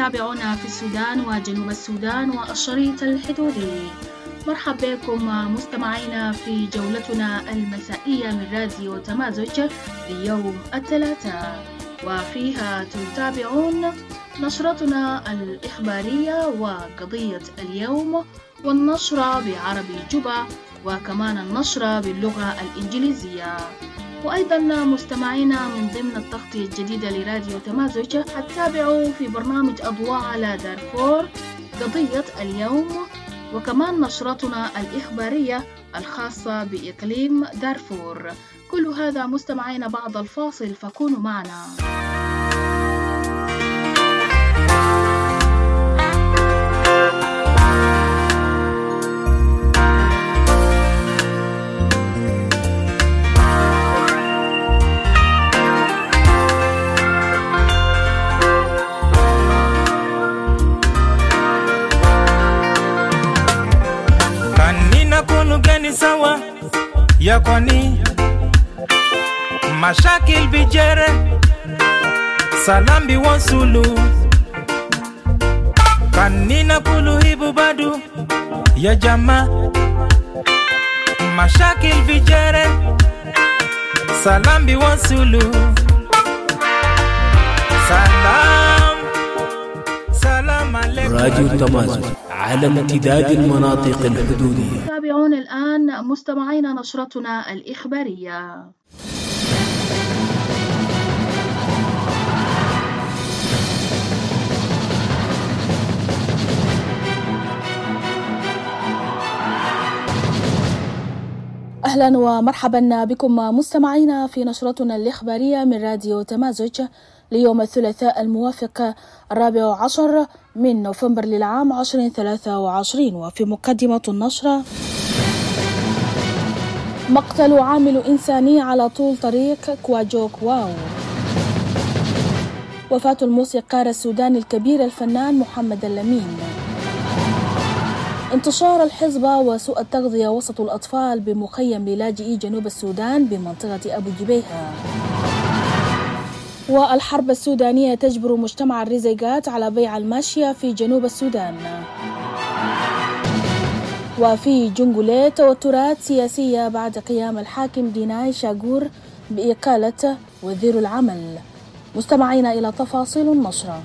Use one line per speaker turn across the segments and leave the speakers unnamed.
تتابعونا في السودان وجنوب السودان والشريط الحدودي. مرحبا بكم مستمعينا في جولتنا المسائية من راديو تمازج ليوم الثلاثاء، وفيها تتابعون نشرتنا الإخبارية وقضية اليوم والنشرة بعربي جوبا، وكمان النشرة باللغة الإنجليزية. وأيضا مستمعينا من ضمن التغطية الجديدة لراديو تمازج هتتابعوا في برنامج أضواء على دارفور قضية اليوم، وكمان نشرتنا الإخبارية الخاصة بإقليم دارفور. كل هذا مستمعينا بعد الفاصل، فكونوا معنا.
Sawa ya kwani mashakil bijere salambi wasulu kanina kulu hibu badu ya jama mashakil bijere salambi wasulu salam alaikum.
راديو تمازج على امتداد المناطق الحدودية.
تابعون الآن مستمعين نشرتنا الإخبارية. أهلا ومرحبا بكم مستمعينا في نشرتنا الإخبارية من راديو تمازج ليوم الثلاثاء الموافق 14 من نوفمبر للعام 2023. وفي مقدمة النشرة: مقتل عامل إنساني على طول طريق كواجوك واو. وفاة الموسيقار السوداني الكبير الفنان محمد اللمين. انتشار الحصبة وسوء التغذية وسط الأطفال بمخيم للاجئي جنوب السودان بمنطقة أبو جبيهة. والحرب السودانية تجبر مجتمع الرزيقات على بيع الماشية في جنوب السودان. وفي جنجولة توترات سياسية بعد قيام الحاكم ديناي شاغور بإقالة وزير العمل. مستمعين إلى تفاصيل النشرة.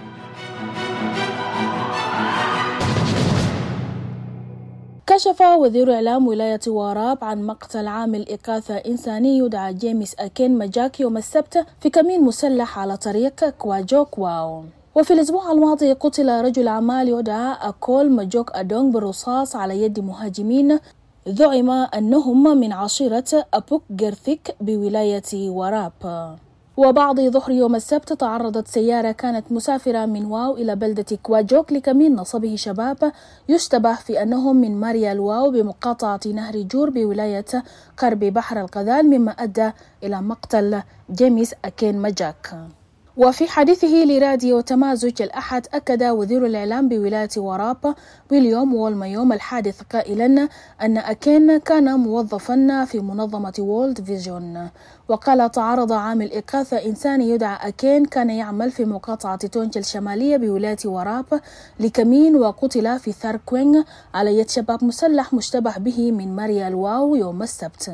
كشف وزير إعلام ولاية واراب عن مقتل عامل إغاثة إنساني يدعى جيمس أكين مجاك يوم السبت في كمين مسلح على طريق كواجوك واو. وفي الأسبوع الماضي قتل رجل أعمال يدعى أكول مجوك أدونغ بالرصاص على يد مهاجمين زعم أنهم من عشيرة أبوك جرثيك بولاية واراب. وبعد ظهر يوم السبت تعرضت سيارة كانت مسافرة من واو إلى بلدة كواجوك لكمين نصبه شباب يشتبه في أنهم من ماريا الواو بمقاطعة نهر جور بولاية قرب بحر القذال، مما أدى إلى مقتل جيمس أكين مجاك. وفي حديثه لراديو تمازج الأحد أكد وزير الإعلام بولاية واراب ويليام وولميوم الحادث قائلا أن أكين كان موظفا في منظمة وولد فيجن. وقال: تعرض عامل إغاثة إنساني يدعى أكين كان يعمل في مقاطعة تونجل الشمالية بولاية واراب لكمين، وقتل في ثاركوين على يد شباب مسلح مشتبه به من ماريا الواو يوم السبت.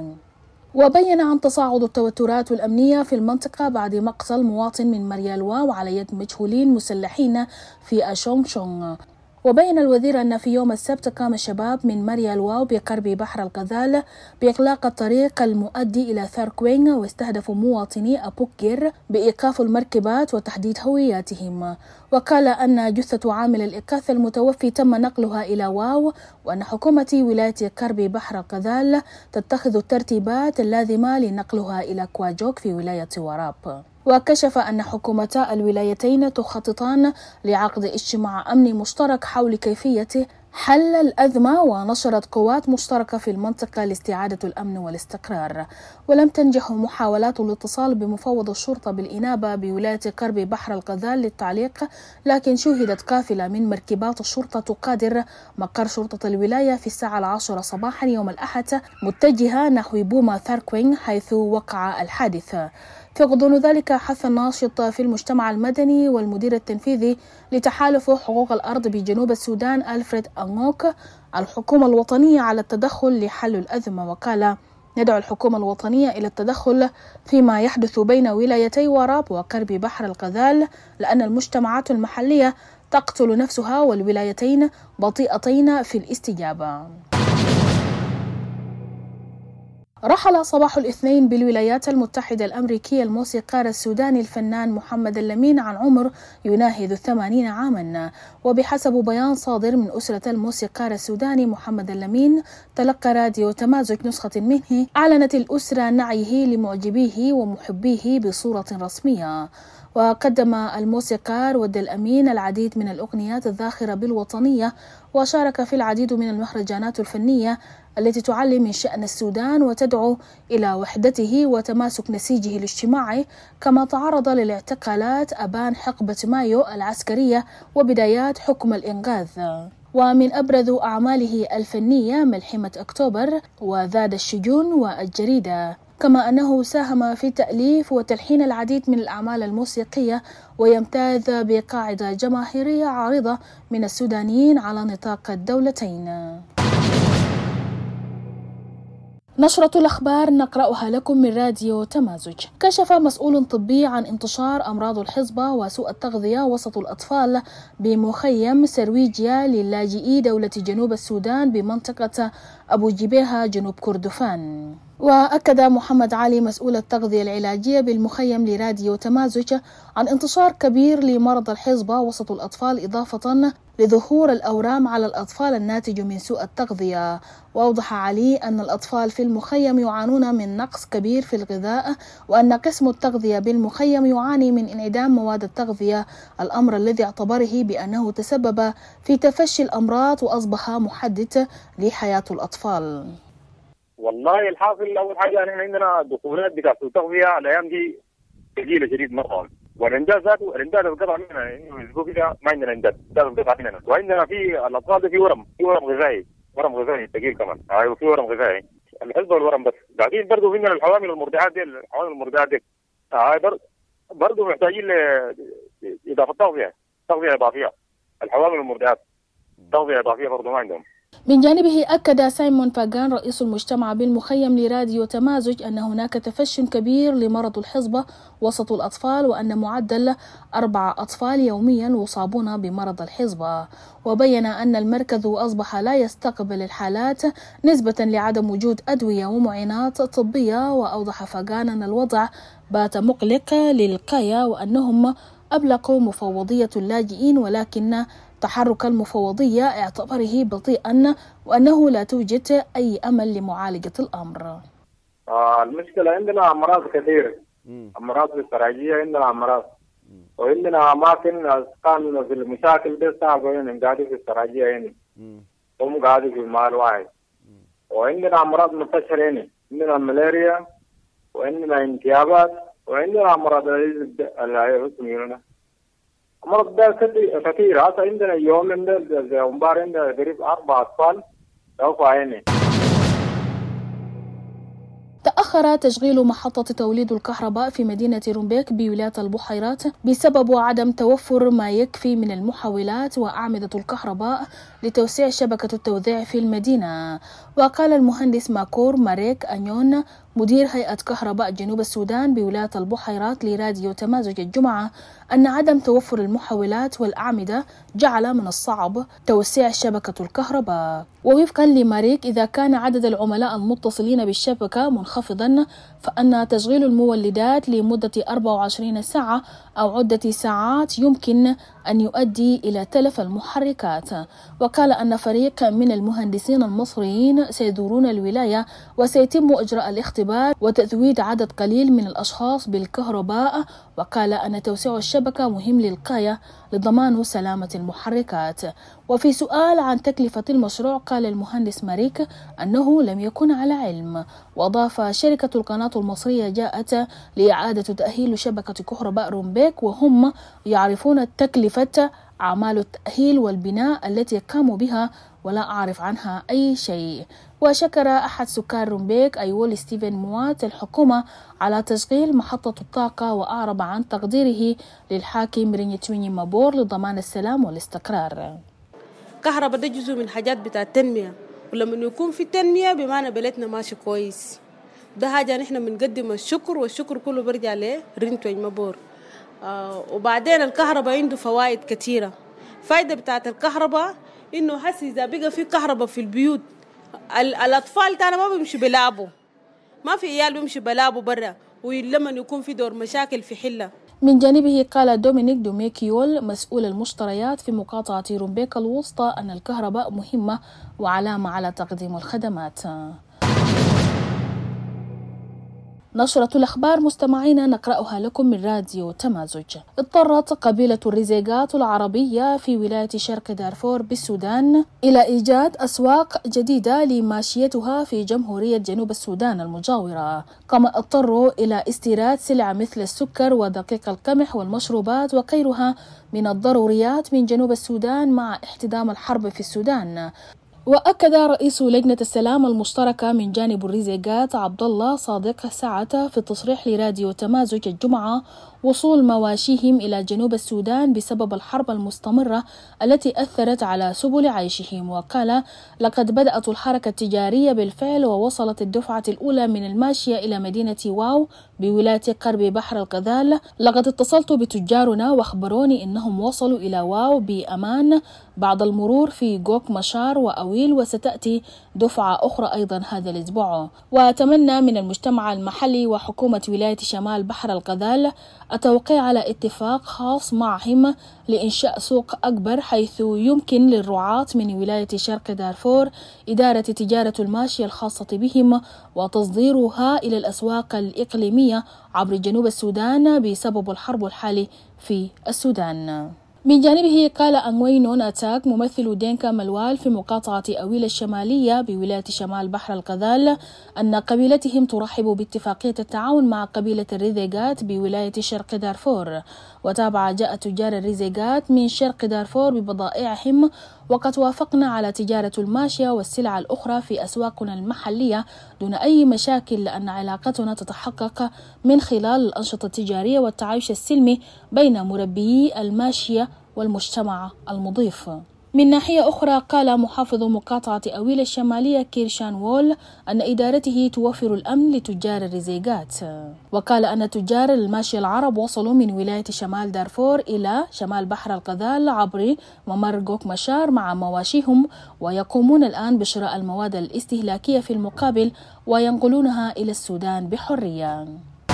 وبين عن تصاعد التوترات الأمنية في المنطقة بعد مقتل مواطن من ماريا الواو على يد مجهولين مسلحين في أشونغشونغ. وبين الوزير أن في يوم السبت قام الشباب من ماريا الواو بقرب بحر القذال بإغلاق الطريق المؤدي إلى ثاركوين، واستهدفوا مواطني أبوكير بإيقاف المركبات وتحديد هوياتهم. وقال أن جثة عامل الإغاثة المتوفي تم نقلها إلى واو، وأن حكومة ولاية قرب بحر القذال تتخذ الترتيبات اللازمة لنقلها إلى كواجوك في ولاية واراب. وكشف أن حكومتا الولايتين تخططان لعقد اجتماع أمني مشترك حول كيفية حل الأزمة، ونشرت قوات مشتركة في المنطقة لاستعادة الأمن والاستقرار. ولم تنجح محاولات الاتصال بمفوض الشرطة بالإنابة بولاية قرب بحر القذال للتعليق، لكن شوهدت قافلة من مركبات الشرطة تقادر مقر شرطة الولاية في الساعة 10 صباحا يوم الأحد متجهة نحو بوما ثاركوين حيث وقع الحادث. في غضون ذلك حث الناشط في المجتمع المدني والمدير التنفيذي لتحالف حقوق الأرض بجنوب السودان ألفريد أنغوك الحكومة الوطنية على التدخل لحل الأزمة، وقال: ندعو الحكومة الوطنية إلى التدخل فيما يحدث بين ولايتي وراب وقرب بحر الغزال، لأن المجتمعات المحلية تقتل نفسها والولايتين بطيئتين في الاستجابة. رحل صباح الاثنين بالولايات المتحدة الأمريكية الموسيقار السوداني الفنان محمد اللمين عن عمر يناهز 80 عاما، وبحسب بيان صادر من أسرة الموسيقار السوداني محمد اللمين تلقى راديو تمازج نسخة منه، أعلنت الأسرة نعيه لمعجبيه ومحبيه بصورة رسمية. وقدم الموسيقار ود الأمين العديد من الأغنيات الذاخرة بالوطنية، وشارك في العديد من المهرجانات الفنية التي تعلي من شأن السودان وتدعو إلى وحدته وتماسك نسيجه الاجتماعي، كما تعرض للاعتقالات أبان حقبة مايو العسكرية وبدايات حكم الإنقاذ. ومن أبرز أعماله الفنية ملحمة أكتوبر وذاد الشجون والجريدة، كما أنه ساهم في تأليف وتلحين العديد من الأعمال الموسيقية، ويمتاز بقاعدة جماهيرية عارضة من السودانيين على نطاق الدولتين. نشرة الأخبار نقرأها لكم من راديو تمازج. كشف مسؤول طبي عن انتشار أمراض الحصبة وسوء التغذية وسط الأطفال بمخيم سرويجيا للاجئي دولة جنوب السودان بمنطقة أبو جبيهة جنوب كردفان. وأكد محمد علي مسؤول التغذية العلاجية بالمخيم لراديو تمازج عن انتشار كبير لمرض الحصبة وسط الأطفال، إضافة لظهور الأورام على الأطفال الناتج من سوء التغذية. وأوضح علي أن الأطفال في المخيم يعانون من نقص كبير في الغذاء، وأن قسم التغذية بالمخيم يعاني من انعدام مواد التغذية، الأمر الذي اعتبره بأنه تسبب في تفشي الأمراض وأصبح محدد لحياة الأطفال.
والله الحاصل أول حاجة نحن عندنا دخولات بتاعت التغذية الأيام دي ثقيلة شديد مرة، والإنجاز ذاته الإنجاز القطع مننا إنه يسبوع كده ما عندنا إنجاز القطع مننا، وعندنا في الأطفال ده في ورم غذائي ثقيل كمان، أيوة في ورم غذائي الحصبة والورم بس. بعدين برضه في عندنا الحوامل المرضعات دي برضه محتاجين لإضافة تغذية إضافية. الحوامل المرضعات تغذية إضافية برضه ما عندهم.
من جانبه أكد سايمون باغان رئيس المجتمع بالمخيم لراديو تمازج أن هناك تفشي كبير لمرض الحصبة وسط الأطفال، وأن معدل 4 أطفال يوميا يصابون بمرض الحصبة. وبين أن المركز أصبح لا يستقبل الحالات نسبة لعدم وجود أدوية ومعينات طبية. وأوضح فاغان أن الوضع بات مقلق للغاية، وأنهم أبلغوا مفوضية اللاجئين، ولكن تحرك المفوضية اعتبره بطيئا، وأنه لا توجد أي أمل لمعالجة الأمر.
المشكلة عندنا أمراض كثيرة، أمراض في السراجية عندنا أمراض، وعندنا أماكن كان في المشاكل دي صعبة قاعدين في السراجية يعني هم قاعدين في مال واحد، وعندنا أمراض منتشرة عندنا الملاريا وعندنا انتيابات وعندنا أمراض العيون. أمراض ده كثير. هذا عندنا يوم عندنا مبار عندنا قريب 4 أطفال توفوا عيني.
تأخر تشغيل محطة توليد الكهرباء في مدينة رومبيك بولاية البحيرات بسبب عدم توفر ما يكفي من المحولات وأعمدة الكهرباء لتوسيع شبكة التوزيع في المدينة. وقال المهندس ماكور ماريك أنيون مدير هيئة كهرباء جنوب السودان بولاية البحيرات لراديو تمازج الجمعة أن عدم توفر المحولات والأعمدة جعل من الصعب توسيع شبكة الكهرباء. ووفقا لماريك، إذا كان عدد العملاء المتصلين بالشبكة منخفضا، فأن تشغيل المولدات لمدة 24 ساعة أو عدة ساعات يمكن أن يؤدي إلى تلف المحركات. وقال أن فريق من المهندسين المصريين سيزورون الولاية وسيتم إجراء الاختبار وتزويد عدد قليل من الأشخاص بالكهرباء. وقال أن توسيع الشبكة مهم للغاية لضمان سلامة المحركات. وفي سؤال عن تكلفة المشروع، قال المهندس ماريك أنه لم يكن على علم. وأضاف شركة القناة المصرية جاءت لإعادة تأهيل شبكة كهرباء رومبيك، وهم يعرفون تكلفة أعمال التأهيل والبناء التي قاموا بها ولا أعرف عنها أي شيء. وشكر أحد سكان رومبيك أيول ستيفن موات الحكومة على تشغيل محطة الطاقة، وأعرب عن تقديره للحاكم رينيتويني مابور لضمان السلام والاستقرار.
كهرباء ده جزء من حاجات بتاع التنمية، ولما يكون في تنمية بمعنى بلدنا ماشي كويس. ده حاجة نحن بنقدم الشكر، والشكر كله برجع لرينيتويني مابور. وبعدين الكهرباء عنده فوائد كثيرة. فايدة بتاعت الكهرباء إنه حسي إذا بقى في كهرباء في البيوت الأطفال تانا ما بيمشي بلعبوا، ما في عيال بيمشي بلعبوا برا، ولما يكون في دور مشاكل في حلة.
من جانبه قال دومينيك دوميكيول مسؤول المشتريات في مقاطعة رومبيك الوسطى أن الكهرباء مهمة وعلامة على تقديم الخدمات. نشرة الأخبار مستمعينا نقرأها لكم من راديو تمازج. اضطرت قبيلة الريزيغات العربية في ولاية شرق دارفور بالسودان إلى إيجاد أسواق جديدة لماشيتها في جمهورية جنوب السودان المجاورة، كما اضطروا إلى استيراد سلع مثل السكر ودقيق القمح والمشروبات وغيرها من الضروريات من جنوب السودان مع احتدام الحرب في السودان. وأكد رئيس لجنة السلام المشتركة من جانب الريزيغات عبد الله صادق ساعة في التصريح لراديو تمازج الجمعة وصول مواشيهم إلى جنوب السودان بسبب الحرب المستمرة التي أثرت على سبل عيشهم. وقال لقد بدأت الحركة التجارية بالفعل، ووصلت الدفعة الأولى من الماشية إلى مدينة واو بولاية قرب بحر الغزال. لقد اتصلت بتجارنا واخبروني إنهم وصلوا إلى واو بأمان بعد المرور في غوك مشار وأويل، وستأتي دفعة أخرى أيضا هذا الأسبوع. وأتمنى من المجتمع المحلي وحكومة ولاية شمال بحر الغزال التوقيع على اتفاق خاص معهم لإنشاء سوق أكبر، حيث يمكن للرعاة من ولاية شرق دارفور إدارة تجارة الماشية الخاصة بهم وتصديرها إلى الأسواق الإقليمية عبر جنوب السودان بسبب الحرب الحالي في السودان. من جانبه قال أنوينون أتاك ممثل دينكا ملوال في مقاطعة أويل الشمالية بولاية شمال بحر الغزال أن قبيلتهم ترحب باتفاقية التعاون مع قبيلة الريزيغات بولاية شرق دارفور. وتابع جاء تجار الريزيغات من شرق دارفور ببضائعهم، وقد وافقنا على تجارة الماشية والسلع الأخرى في أسواقنا المحلية دون أي مشاكل، لأن علاقتنا تتحقق من خلال الأنشطة التجارية والتعايش السلمي بين مربيي الماشية والمجتمع المضيف. من ناحية أخرى قال محافظ مقاطعة أويل الشمالية كيرشان وول أن إدارته توفر الأمن لتجار الريزيغات. وقال أن تجار الماشية العرب وصلوا من ولاية شمال دارفور إلى شمال بحر الغزال عبر ممر غوك مشار مع مواشيهم، ويقومون الآن بشراء المواد الاستهلاكية في المقابل وينقلونها إلى السودان بحرية.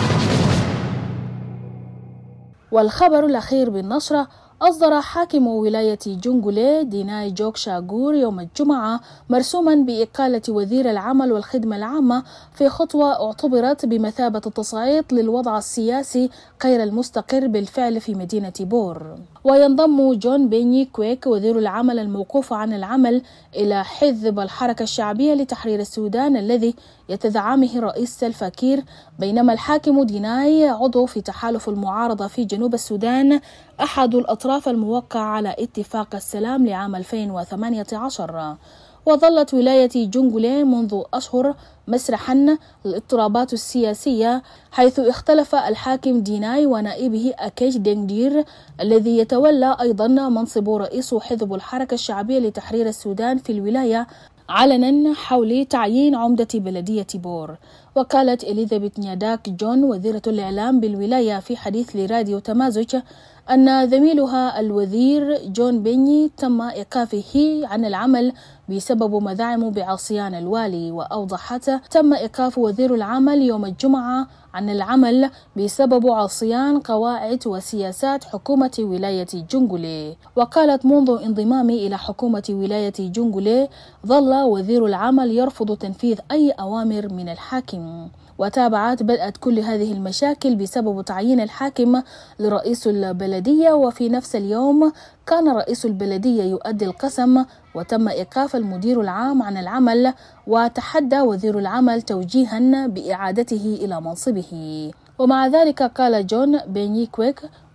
والخبر الأخير بالنشرة: أصدر حاكم ولاية جونغولي ديناي جوك شاغور يوم الجمعة مرسوما بإقالة وزير العمل والخدمة العامة في خطوة اعتبرت بمثابة التصعيد للوضع السياسي غير المستقر بالفعل في مدينة بور. وينضم جون بيني كويك وزير العمل الموقوف عن العمل إلى حزب الحركة الشعبية لتحرير السودان الذي يتزعمه الرئيس سلفا كير، بينما الحاكم ديناي عضو في تحالف المعارضة في جنوب السودان أحد الأطراف الموقع على اتفاق السلام لعام 2018. وظلت ولاية جونغولي منذ أشهر مسرحا للاضطرابات السياسية، حيث اختلف الحاكم ديناي ونائبه أكيش دينغدير الذي يتولى أيضا منصب رئيس حزب الحركة الشعبية لتحرير السودان في الولاية علنا حول تعيين عمدة بلدية بور. وقالت إليزابيث نياداك جون وزيرة الإعلام بالولاية في حديث لراديو تمازج أن زميلها الوزير جون بيني تم إيقافه عن العمل بسبب مزاعم بعصيان الوالي. وأوضحت تم إيقاف وزير العمل يوم الجمعة عن العمل بسبب عصيان قواعد وسياسات حكومة ولاية جونغولي. وقالت منذ انضمامي إلى حكومة ولاية جونغولي ظل وزير العمل يرفض تنفيذ أي أوامر من الحاكم. وتابعت بدأت كل هذه المشاكل بسبب تعيين الحاكم لرئيس البلدية، وفي نفس اليوم كان رئيس البلدية يؤدي القسم وتم إيقاف المدير العام عن العمل، وتحدى وزير العمل توجيها بإعادته إلى منصبه. ومع ذلك قال جون بيني كويك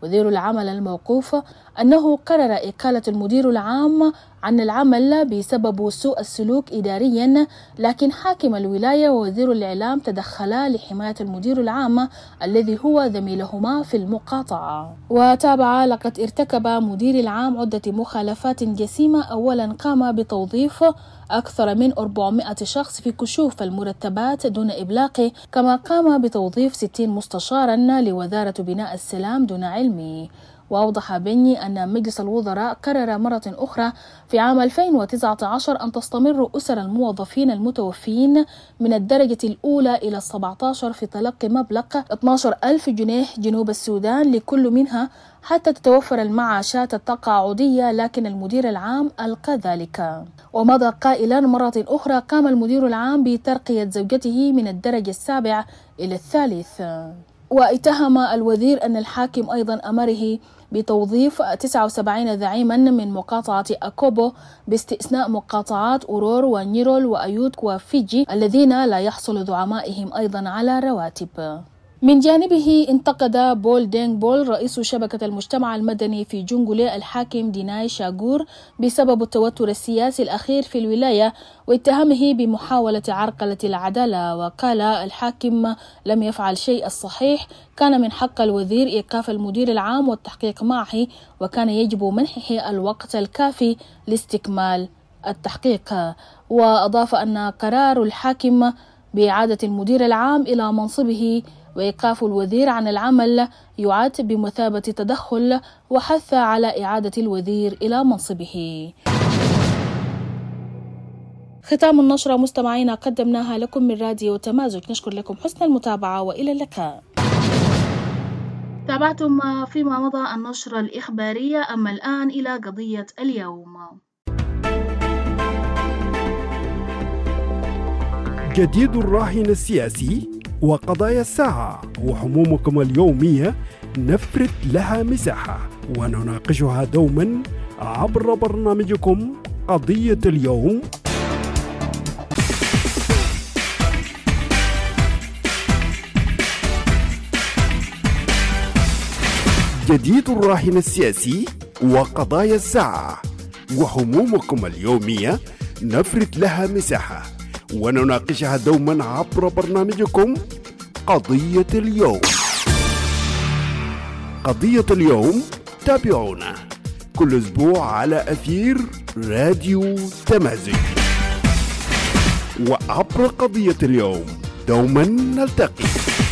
وزير العمل الموقوف أنه قرر إقالة المدير العام عن العمل بسبب سوء السلوك إداريا، لكن حاكم الولاية ووزير الإعلام تدخلا لحماية المدير العام الذي هو زميلهما في المقاطعة. وتابع: لقد ارتكب مدير العام عدة مخالفات جسيمة. أولا، قام بتوظيف أكثر من 400 شخص في كشوف المرتبات دون إبلاغه، كما قام بتوظيف 60 مستشارا لوزارة بناء السلام دون علمه. وأوضح بني أن مجلس الوزراء قرر مرة أخرى في عام 2019 أن تستمر أسر الموظفين المتوفين من الدرجة الأولى إلى 17 في تلقي مبلغ 12,000 جنيه جنوب السودان لكل منها حتى تتوفر المعاشات التقاعدية، لكن المدير العام ألغى ذلك. ومضى قائلا: مرة أخرى قام المدير العام بترقية زوجته من الدرجة 7 إلى 3. واتهم الوزير أن الحاكم أيضا أمره بتوظيف 79 زعيما من مقاطعة أكوبو باستثناء مقاطعات أورور ونيرول وأيوت وفيجي الذين لا يحصل زعمائهم أيضا على رواتب. من جانبه انتقد بول دينغ بول رئيس شبكة المجتمع المدني في جونغولي الحاكم ديناي شاغور بسبب التوتر السياسي الأخير في الولاية واتهمه بمحاولة عرقلة العدالة، وقال: الحاكم لم يفعل شيء الصحيح، كان من حق الوزير إيقاف المدير العام والتحقيق معه، وكان يجب منحه الوقت الكافي لاستكمال التحقيق. وأضاف أن قرار الحاكم بإعادة المدير العام إلى منصبه وإيقاف الوزير عن العمل يعد بمثابة تدخل، وحث على إعادة الوزير إلى منصبه. ختام النشرة مستمعينا قدمناها لكم من راديو تمازج، نشكر لكم حسن المتابعة وإلى اللقاء. تابعتم فيما مضى النشرة الإخبارية، أما الآن إلى قضية اليوم.
جديد الراهن السياسي وقضايا الساعة وحمومكم اليومية نفرد لها مساحة ونناقشها دوما عبر برنامجكم قضية اليوم. جديد الراهن السياسي وقضايا الساعة وحمومكم اليومية نفرد لها مساحة ونناقشها دوما عبر برنامجكم قضية اليوم. قضية اليوم تابعونا كل أسبوع على أثير راديو تمازج، وعبر قضية اليوم دوما نلتقي.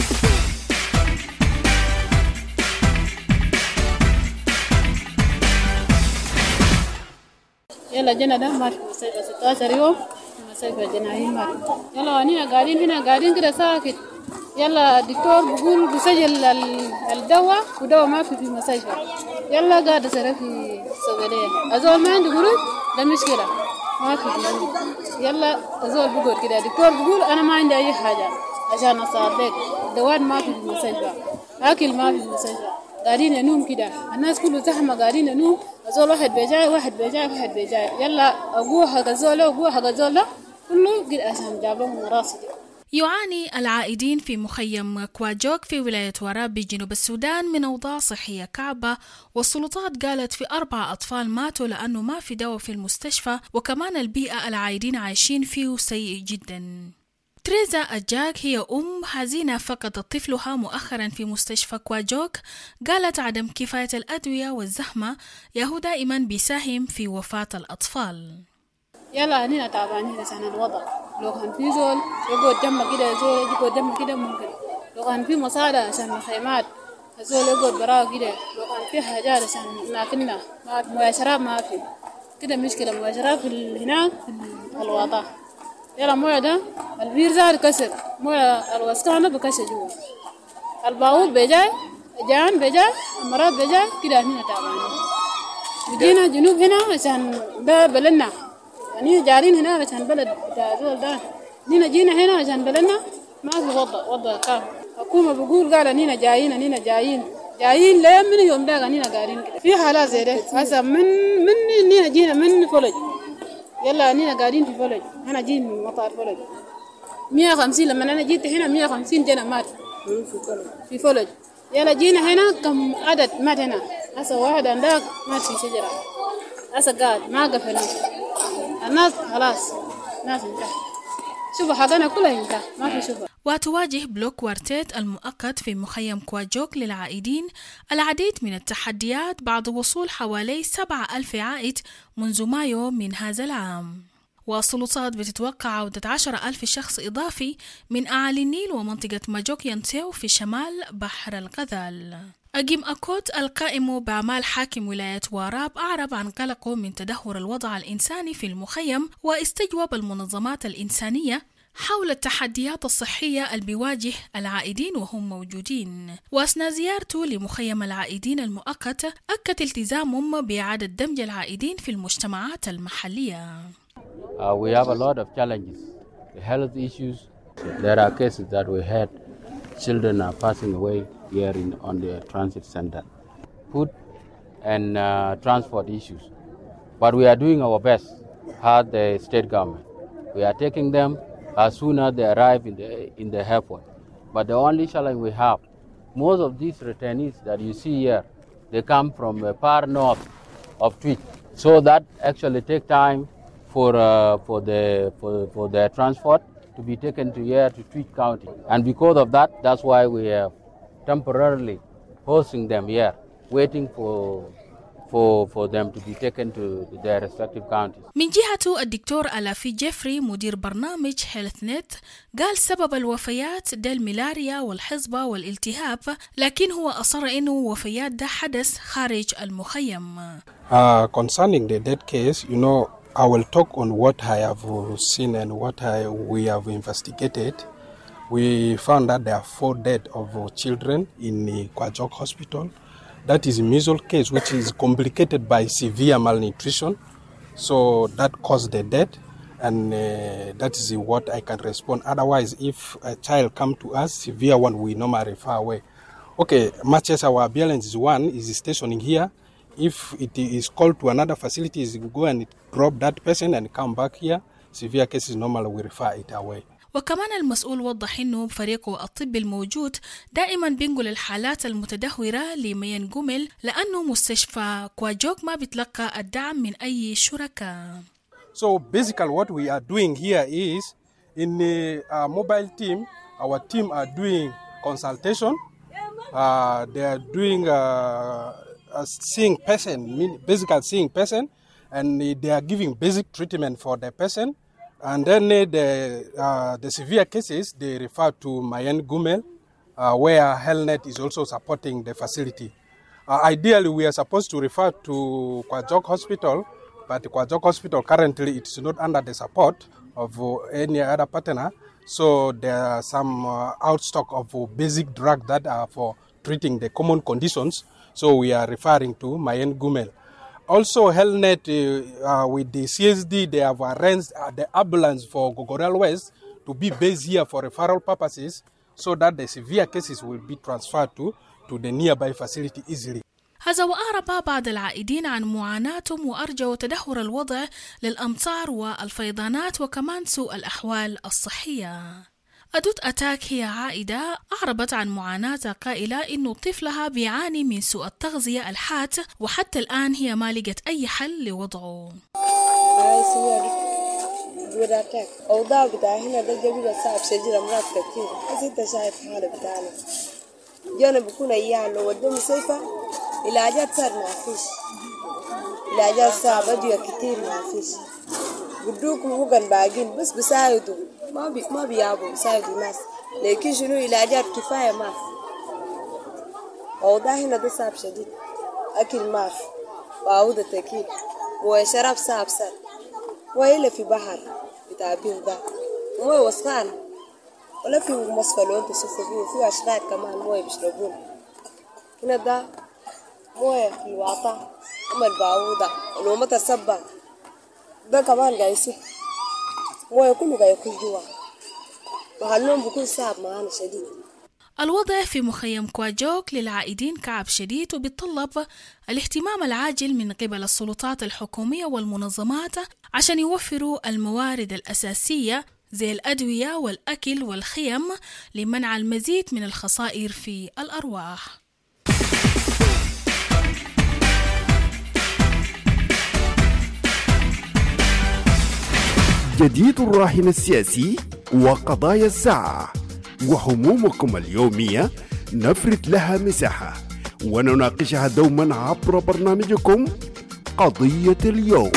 يلا جينا ده ماشي 16 يوم مسافة جناين ماشي. يلا هنا قاعدين كده ساكت. يلا الدكتور بيقول بيسجل الدواء ودواء ما في المستشفى. يلا قاعد أسرع في الصيدلية. أزول ما عنده قروض ده مشكلة ما في. يلا أزول بيقول كده الدكتور بيقول أنا ما عندي أي حاجة عشان أصادق. دواء ما في المستشفى، أكل ما في المستشفى. قاعدين ننوم كده، الناس كله زحمة قاعدين ننوم. أزول واحد بيجاي يلا أبوه حق الزول كله قد عشان جابهم راسي.
يعاني العائدين في مخيم كواجوك في ولاية وراب بجنوب السودان من أوضاع صحية كعبة، والسلطات قالت في 4 أطفال ماتوا لأنه ما في دواء في المستشفى، وكمان البيئة العائدين عايشين فيه سيء جدا. تريزا أجاك هي حزينة فقدت طفلها مؤخرا في مستشفى كواجوك، قالت عدم كفاية الأدوية والزحمة يهو دائما بيساهم في وفاة الأطفال.
يلا هنينا تعبانين عشان الوضع، لو كان في زول يقعد جنب كده زول يقعد جنب كده ممكن، لو كان في مساعدة عشان الخيمات زول يقعد براه كده، لو كان في حاجات عشان ناكلنا مويه شراب ما في كده مشكلة. مويه شراب في هناك في الوضع. يلا مويه ده البير زار كسر، مويه الوسكانة بكسر جوا، الباور بيجاي جان بيجاي المرات بيجاي كده هنينا تعبانين. بدينا جنوب هنا عشان ده بلدنا، يعني جارين هنا عشان بلد بتاع زول ده، نينا جينا هنا عشان بلدنا ما في وضع كام. حكومة بقول قال نينا جايين ليه من يوم ده نينا قاعدين كده في حالات زي ده. هسه من نينا جينا من فلج، يلا نينا قاعدين في فلج. أنا جيت من مطار فلج 150، لما أنا جيت هنا 150 جنا مات في فلج.
يلا جينا هنا كم عدد مات هنا هسه واحد عندك مات في شجرة هسه قاعد ما قفلنا الناس خلاص ناس انتهى شوفوا حقنا كلها انتهى ما في شوفوا.
وتواجه بلوك كوارتيت المؤقت في مخيم كواجوك للعائدين العديد من التحديات بعد وصول حوالي 7,000 عائد منذ مايو من هذا العام، والسلطات بتتوقع عودة 10,000 شخص إضافي من أعالي النيل ومنطقة ماجوك ينتيو في شمال بحر الغزال. أجيم أكوت القائم بأعمال حاكم ولاية واراب أعرب عن قلقه من تدهور الوضع الإنساني في المخيم، واستجوب المنظمات الإنسانية حول التحديات الصحية اللي بيواجه العائدين وهم موجودين. وأثناء زيارته لمخيم العائدين المؤقت أكد التزامهم بإعادة دمج العائدين في المجتمعات المحلية.
We have a lot of challenges, the health issues. There are cases that we had children are passing away here on the transit center. Food and transport issues. But we are doing our best at the state government. We are taking them as soon as they arrive in the airport. But the only challenge we have, most of these returnees that you see here, they come from far north of Tweed. So that actually take time for their transport to be taken to here to Tweed County. And because of that, that's why we are temporarily hosting them here, waiting for them to be taken to their respective counties.
من جهته الدكتور ألافي جيفري مدير برنامج هيلث نت قال سبب الوفيات ده الملاريا والحصبة والالتهاب، لكن هو أصر إنه وفيات ده حدث خارج المخيم.
Concerning the death case, I will talk on what I have seen and what we have investigated. We found that there are 4 deaths of children in the Kwajok Hospital. That is a measles case, which is complicated by severe malnutrition. So that caused the death, and that is what I can respond. Otherwise, if a child come to us, severe one, we normally refer away. Okay, much as our ambulance is one, is stationing here. If it is called to another facility, is go and drop that person and come back here. Severe cases normally we refer it away.
وكمان المسؤول وضح إنه فريقه الطبي الموجود دائما بينقل الحالات المتدهورة لميان جمل، لأنه مستشفى كواجوك ما بيتلقى الدعم من أي شركاء.
So basically what we are doing here is in the mobile team, our team are doing consultation. They are doing seeing person, basically seeing person, and they are giving basic treatment for the person. And then the severe cases, they refer to Mayan Gumel, where HealthNet is also supporting the facility. Ideally, we are supposed to refer to Kwajok Hospital, but Kwajok Hospital currently it is not under the support of any other partner. So there are some outstock of basic drugs that are for treating the common conditions. So we are referring to Mayan Gumel. Also, HealthNet with the CSD, they have arranged the ambulance for Gogoral West to be based here for referral purposes, so that the severe cases will be transferred to the nearby facility easily.
هذا وأعرب بعض العائدين عن معاناتهم وأرجوا تدهور الوضع للأمطار والفيضانات وكمان سوء الأحوال الصحية. أدوت أتاك هي عائدة أعربت عن معاناتها قائلة إنه طفلها بيعاني من سوء التغذية الحاد، وحتى الآن هي ما لقت أي حل لوضعه.
أوضاع بتاع هنا ده جميل صعب شجرة مرات كتير، بس أنت شايف حالة بتاعنا جانا بكون أيام لو ودونا سيفا العلاجات صار ما فيش، العلاجات صعب أدوية كتير ما فيش، بدوكم هوجن باقين بس بيساعدوا ما بيابوا بيساعدوا الناس، لكن شنو العلاجات كفاية ما في. أوضاع هنا ده صعب شديد، أكل ما في، وعودة تأكيد، وشراب صعب صار، وإلا في بحر بتعبين ده، مويه وسخان، ولا في مصفى لو أنت شفتوا فيه أشرار كمان مويه بيشربون. هنا ده مويه في الواطة، أما البعوضة، ولو مطر صبا ده كمان قاعد يصب، مويه كله قاعد يكون جوا، وهالنوم بيكون صعب معانا شديد.
الوضع في مخيم كواجوك للعائدين كعب شديد، وبيتطلب الاهتمام العاجل من قبل السلطات الحكومية والمنظمات عشان يوفروا الموارد الأساسية زي الأدوية والأكل والخيم لمنع المزيد من الخسائر في الأرواح.
جديد الراهن السياسي وقضايا الساعة وهمومكم اليومية نفرد لها مساحة ونناقشها دوما عبر برنامجكم قضية اليوم.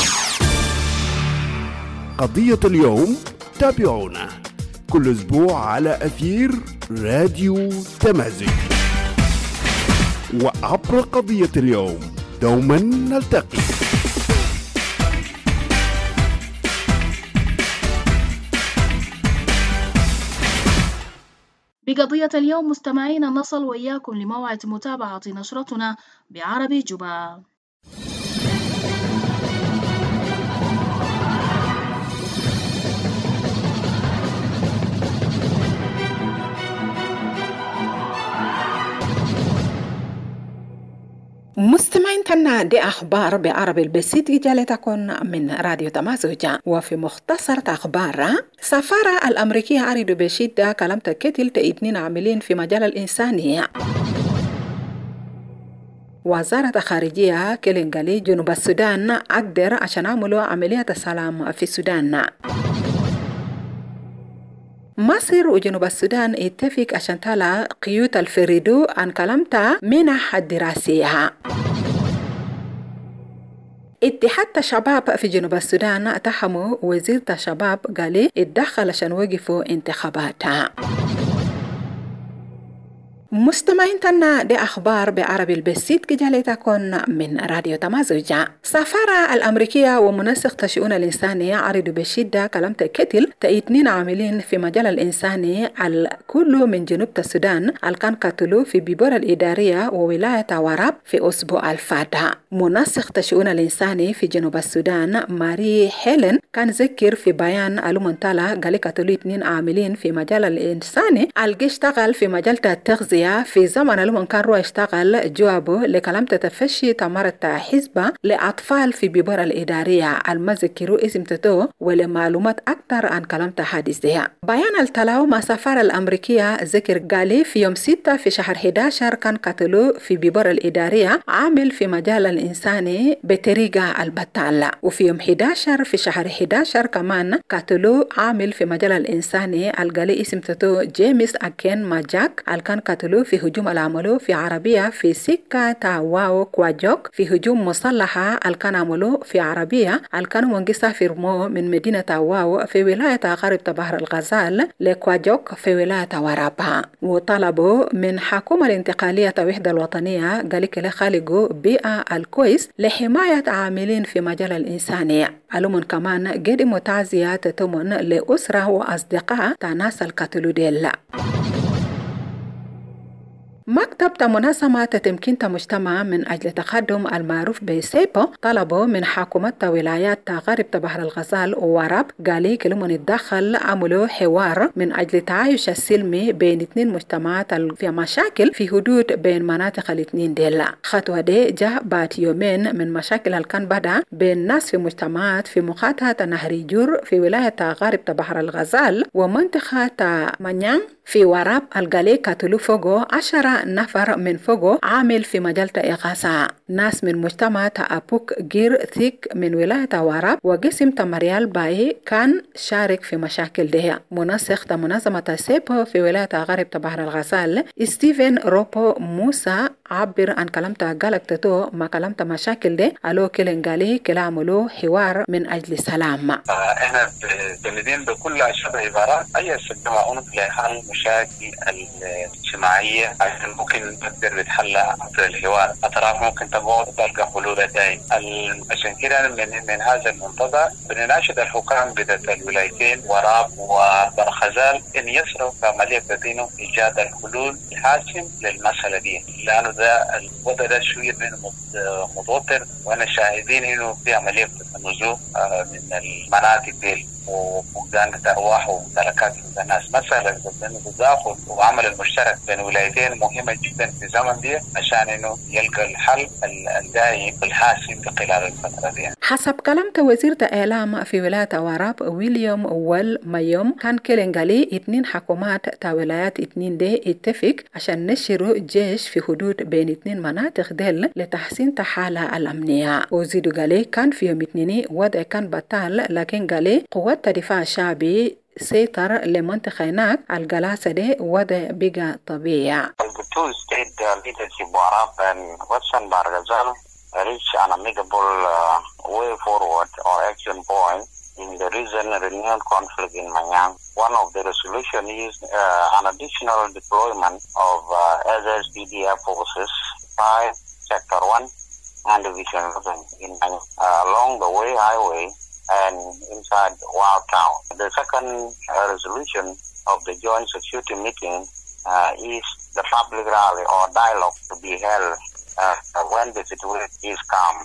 قضية اليوم تابعونا كل أسبوع على أثير راديو تمازج، وعبر قضية اليوم دوما نلتقي.
بقضية اليوم مستمعين نصل وإياكم لموعد متابعة نشرتنا بعربي جوبا.
مستمعين تنا دي أخبار بعربي البسيط جالتكن من راديو تمازج. وفي مختصر أخبار، سفارة الأمريكية أريد بشدة كلمة كتل تأيدنين عاملين في مجال الإنسانية. وزارة خارجية كلينغالي جنوب السودان أقدر عشان عملوا عملية السلام في السودان. مصر وجنوب السودان اتفق عشان تلا قيود الفريدو عن كلمتها منح الدراسية. اتحاد الشباب في جنوب السودان اتهموا وزير الشباب قال اتدخل عشان وقفوا انتخاباتها. مستمعين تنا دي أخبار بعربي البسيط كجالتكن من راديو تمازج. سفارة الأمريكية ومنسق شؤون الإنسانية عرضوا بشدة كلمة كتل تأيتنين عاملين في مجال الإنساني الكل من جنوب السودان كان قتلوا في بيبور الإدارية وولاية وراب في أسبوع الفاتح. منسق شؤون الإنساني في جنوب السودان ماري هيلين كان ذكر في بيان المنتلا قال قتلوا 2 عاملين في مجال الإنساني الجي اشتغل في مجال التغذية في زمن لما كان روح اشتغل جوابه لكلام تتفشي تمارة حزبة لأطفال في بيبور الإدارية المذكروا اسم تتو ولمعلومات أكثر عن كلام حادثها. بيان التلاو مع سفارة الأمريكية ذكر قالي في يوم 6 في شهر 11 كان قتلوا في بيبور الإدارية عامل في مجال الإنساني بطريقة البتالة، وفي يوم 11 في شهر 11 كمان قتلوا عامل في مجال الإنساني القالي اسم تتو جيمس أكين ماجاك كان قتلوا في هجوم العملوا في عربية في سكة تاواو كواجوك في هجوم مسلحة كان عملوا في عربية كانوا منقصة في رمو من مدينة تاواو في ولاية غرب بحر الغزال لكواجوك في ولاية ورابها. وطلبوا من حكومة الانتقالية الوحدة الوطنية قالك لخالقوا بيئة الكويس لحماية عاملين في مجال الإنسانية. علوم كمان قدموا تعزيات تمن لأسرة وأصدقاء تناس القتلوا ديلا. مكتب منظمة تمكين مجتمع من أجل تقدم المعروف بسيبو طلبوا من حكومة ولايات غرب بحر الغزال ووراب قالي كلهم يتدخل عملوا حوار من أجل تعايش السلمي بين 2 مجتمعات في مشاكل في حدود بين مناطق الاثنين ديلا. خطوة دي جاء بعد يومين من مشاكل كان بدأ بين ناس في مجتمعات في مقاطعة نهر جور في ولاية غرب بحر الغزال ومنطقة منيان في وراب القالي قتلوا فوقه 10 نفر من فوقه عامل في مجال إغاثة. ناس من مجتمع أبوك جير ثيك من ولاية وراب وقسم تمريال باي كان شارك في مشاكل دي. منسق منظمة سيبو في ولاية غرب بحر الغزال ستيفن روبو موسى عبر عن كلامته قالك تتو ما كلامته مشاكل دي ألو كلن قالي كلا عملوا حوار من أجل السلام.
احنا بندين بكل أشبه عبارات أي سجمة لحل مشاكل الاجتماعية عشان ممكن نقدر نتحل عبر الحوار. أطراف ممكن تقعد تلقى حلول دائم. عشان كده من هذا المنتدى بنناشد الحكام بدأت الولايتين وراب وبرخزال إن يسروا في عملية بدينه إيجاد الحلول الحاسم للمسألة دي، لأنه ده الوضع ده شوية متوتر، وأنا شاهدين إنه في عملية النزوح من المناطق دي وفقدان الأرواح وممتلكات الناس. مسألة التداخل وعمل المشترك بين ولايتين مهمة جدا في الزمن دي عشان إنه يلقى الحل الدائم الحاسم خلال الفترة دي.
حسب كلام وزير الإعلام في ولاية واراب ويليام والميوم كان كيلنغالي 2 حكومات تا ولايات 2 دي اتفق عشان نشروا جيش في حدود بين 2 مناطق ديل لتحسين الحالة الأمنية. وزيدو قالي كان في يوم 2 وضع كان بطال لكن قالي قوات الدفاع الشعبي سيطر لمنطقة هناك الجلاسة دي وضع بقى طبيعي.
The two state leadership Warab and Western Barghazal reach an amicable way forward or action point in the recent renewed conflict in Manyang. One of the resolution is an additional deployment of SSPDF forces by Sector 1 and Division 11 in Manyang along the way highway and inside Wow Town. The second resolution of the joint security meeting is the public rally or dialogue to be held when the situation is calm.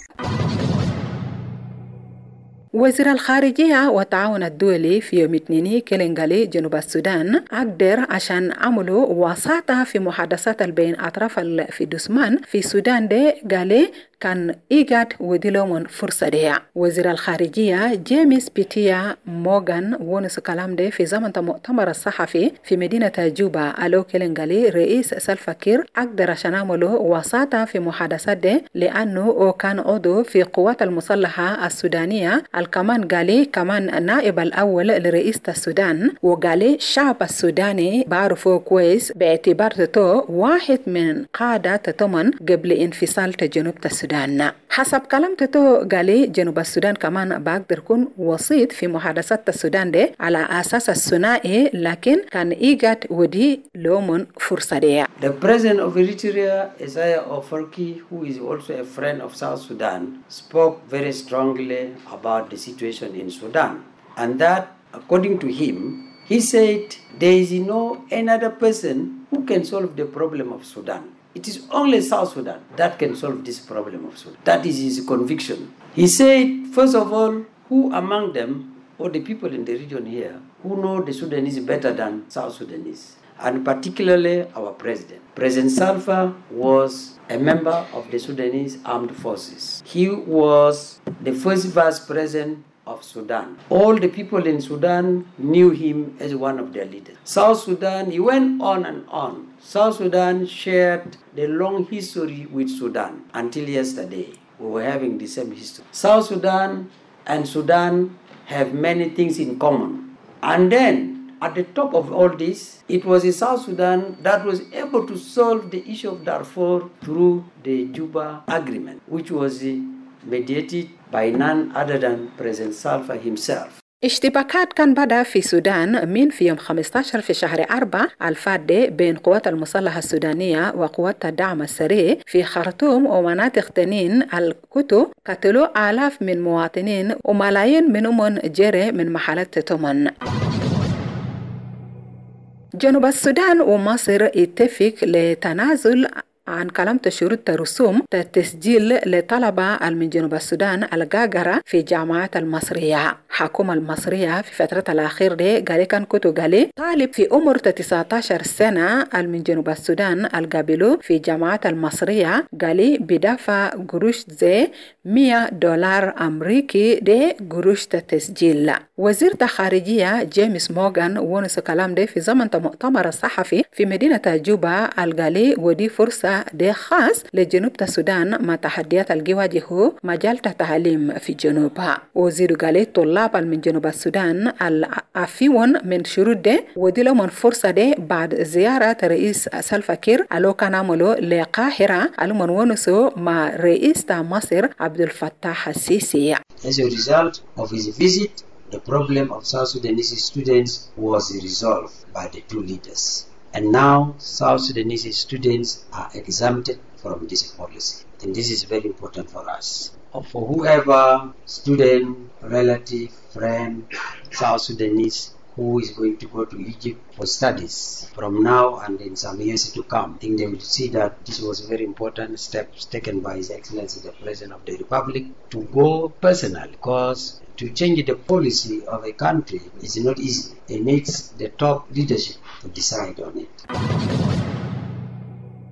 وزير الخارجية والتعاون الدولي في يوم 2 كيلنغالي جنوب السودان أقدر عشان عملوا وساطة في محادثات بين أطراف في دسمان في السودان دي قالي كان إيجاد وديلومن فرصة دي. وزير الخارجية جيمس بيتيا موغان ونس كلام دي في زمن مؤتمر الصحفي في مدينة جوبا ألو كيلنغالي رئيس سلفا كير أقدر عشان عملوا وساطة في محادثات دي لأنه كان عضو في قوات المسلحة السودانية. الكمان قالي كمان نائب الأول لرئيس السودان وقالي الشعب السوداني بعرفه كويس باعتبار تتو واحد من قادة تتمن قبل انفصال جنوب السودان. حسب كلام تتو قالي جنوب السودان كمان بقدر يكون وسيط في محادثات السودان دي على أساس الثنائي لكن كان إيجاد ودي لومن فرصة دي.
The president of Eritrea, Isaiah Afwerki, who is also a friend of South Sudan, spoke very strongly about the situation in Sudan. And that, according to him, he said there is no another person who can solve the problem of Sudan. It is only South Sudan that can solve this problem of Sudan. That is his conviction. He said, first of all, who among them, or the people in the region here, who know the Sudanese better than South Sudanese, and particularly our president. President Salva was a member of the Sudanese Armed Forces. He was the first vice president of Sudan. All the people in Sudan knew him as one of their leaders. South Sudan, he went on and on. South Sudan shared the long history with Sudan until yesterday. We were having the same history. South Sudan and Sudan have many things in common. And then, at the top of all this, it was in South Sudan that was able to solve the issue of Darfur through the Juba Agreement, which was mediated by none other than President Salva himself.
اشتباكات كان بدأ في السودان من في يوم 15 في شهر 4 الفادي بين قوات المسلحة السودانية وقوات الدعم السريع في خرطوم ومناطق تانيين. الكتو قتلوا آلاف من مواطنين وملايين منهم جري من محلات تمن. جنوب السودان ومصر اتفق لتنازل عن كلام شروط رسوم التسجيل لطلبة من جنوب السودان الجاجرة في جامعات المصرية. حكومة المصرية في فترة الأخير دي قال كان كتو قالي طالب في عمر 19 سنة من جنوب السودان القابلو في جامعات المصرية قالي بدافع قروش زي $100 أمريكي دي قروش التسجيل. وزير الخارجية جيمس موغان ونس كلام دي في زمن مؤتمر الصحفي في مدينة جوبا القالي ودي فرصة دي خاص لجنوب السودان مع تحديات الجواجه مجال التعليم في جنوبها. وزير قالي طلاب من جنوب السودان العفيون من شروط دي ودي لهم فرصة دي بعد زيارة رئيس سلفا كير ألو كان عملوا لقاهرة ألو ونسو مع رئيس مصر عبد الفتاح السيسي.
As a result of his visit, the problem of South Sudanese students was resolved by the two leaders. And now South Sudanese students are exempted from this policy. And this is very important for us. For whoever student, relative, friend, South Sudanese who is going to go to Egypt for studies from now and in some years to come, I think they will see that this was a very important steps taken by His Excellency the President of the Republic to go personally, because to change the policy of a country is not easy. It needs the top leadership to decide on it.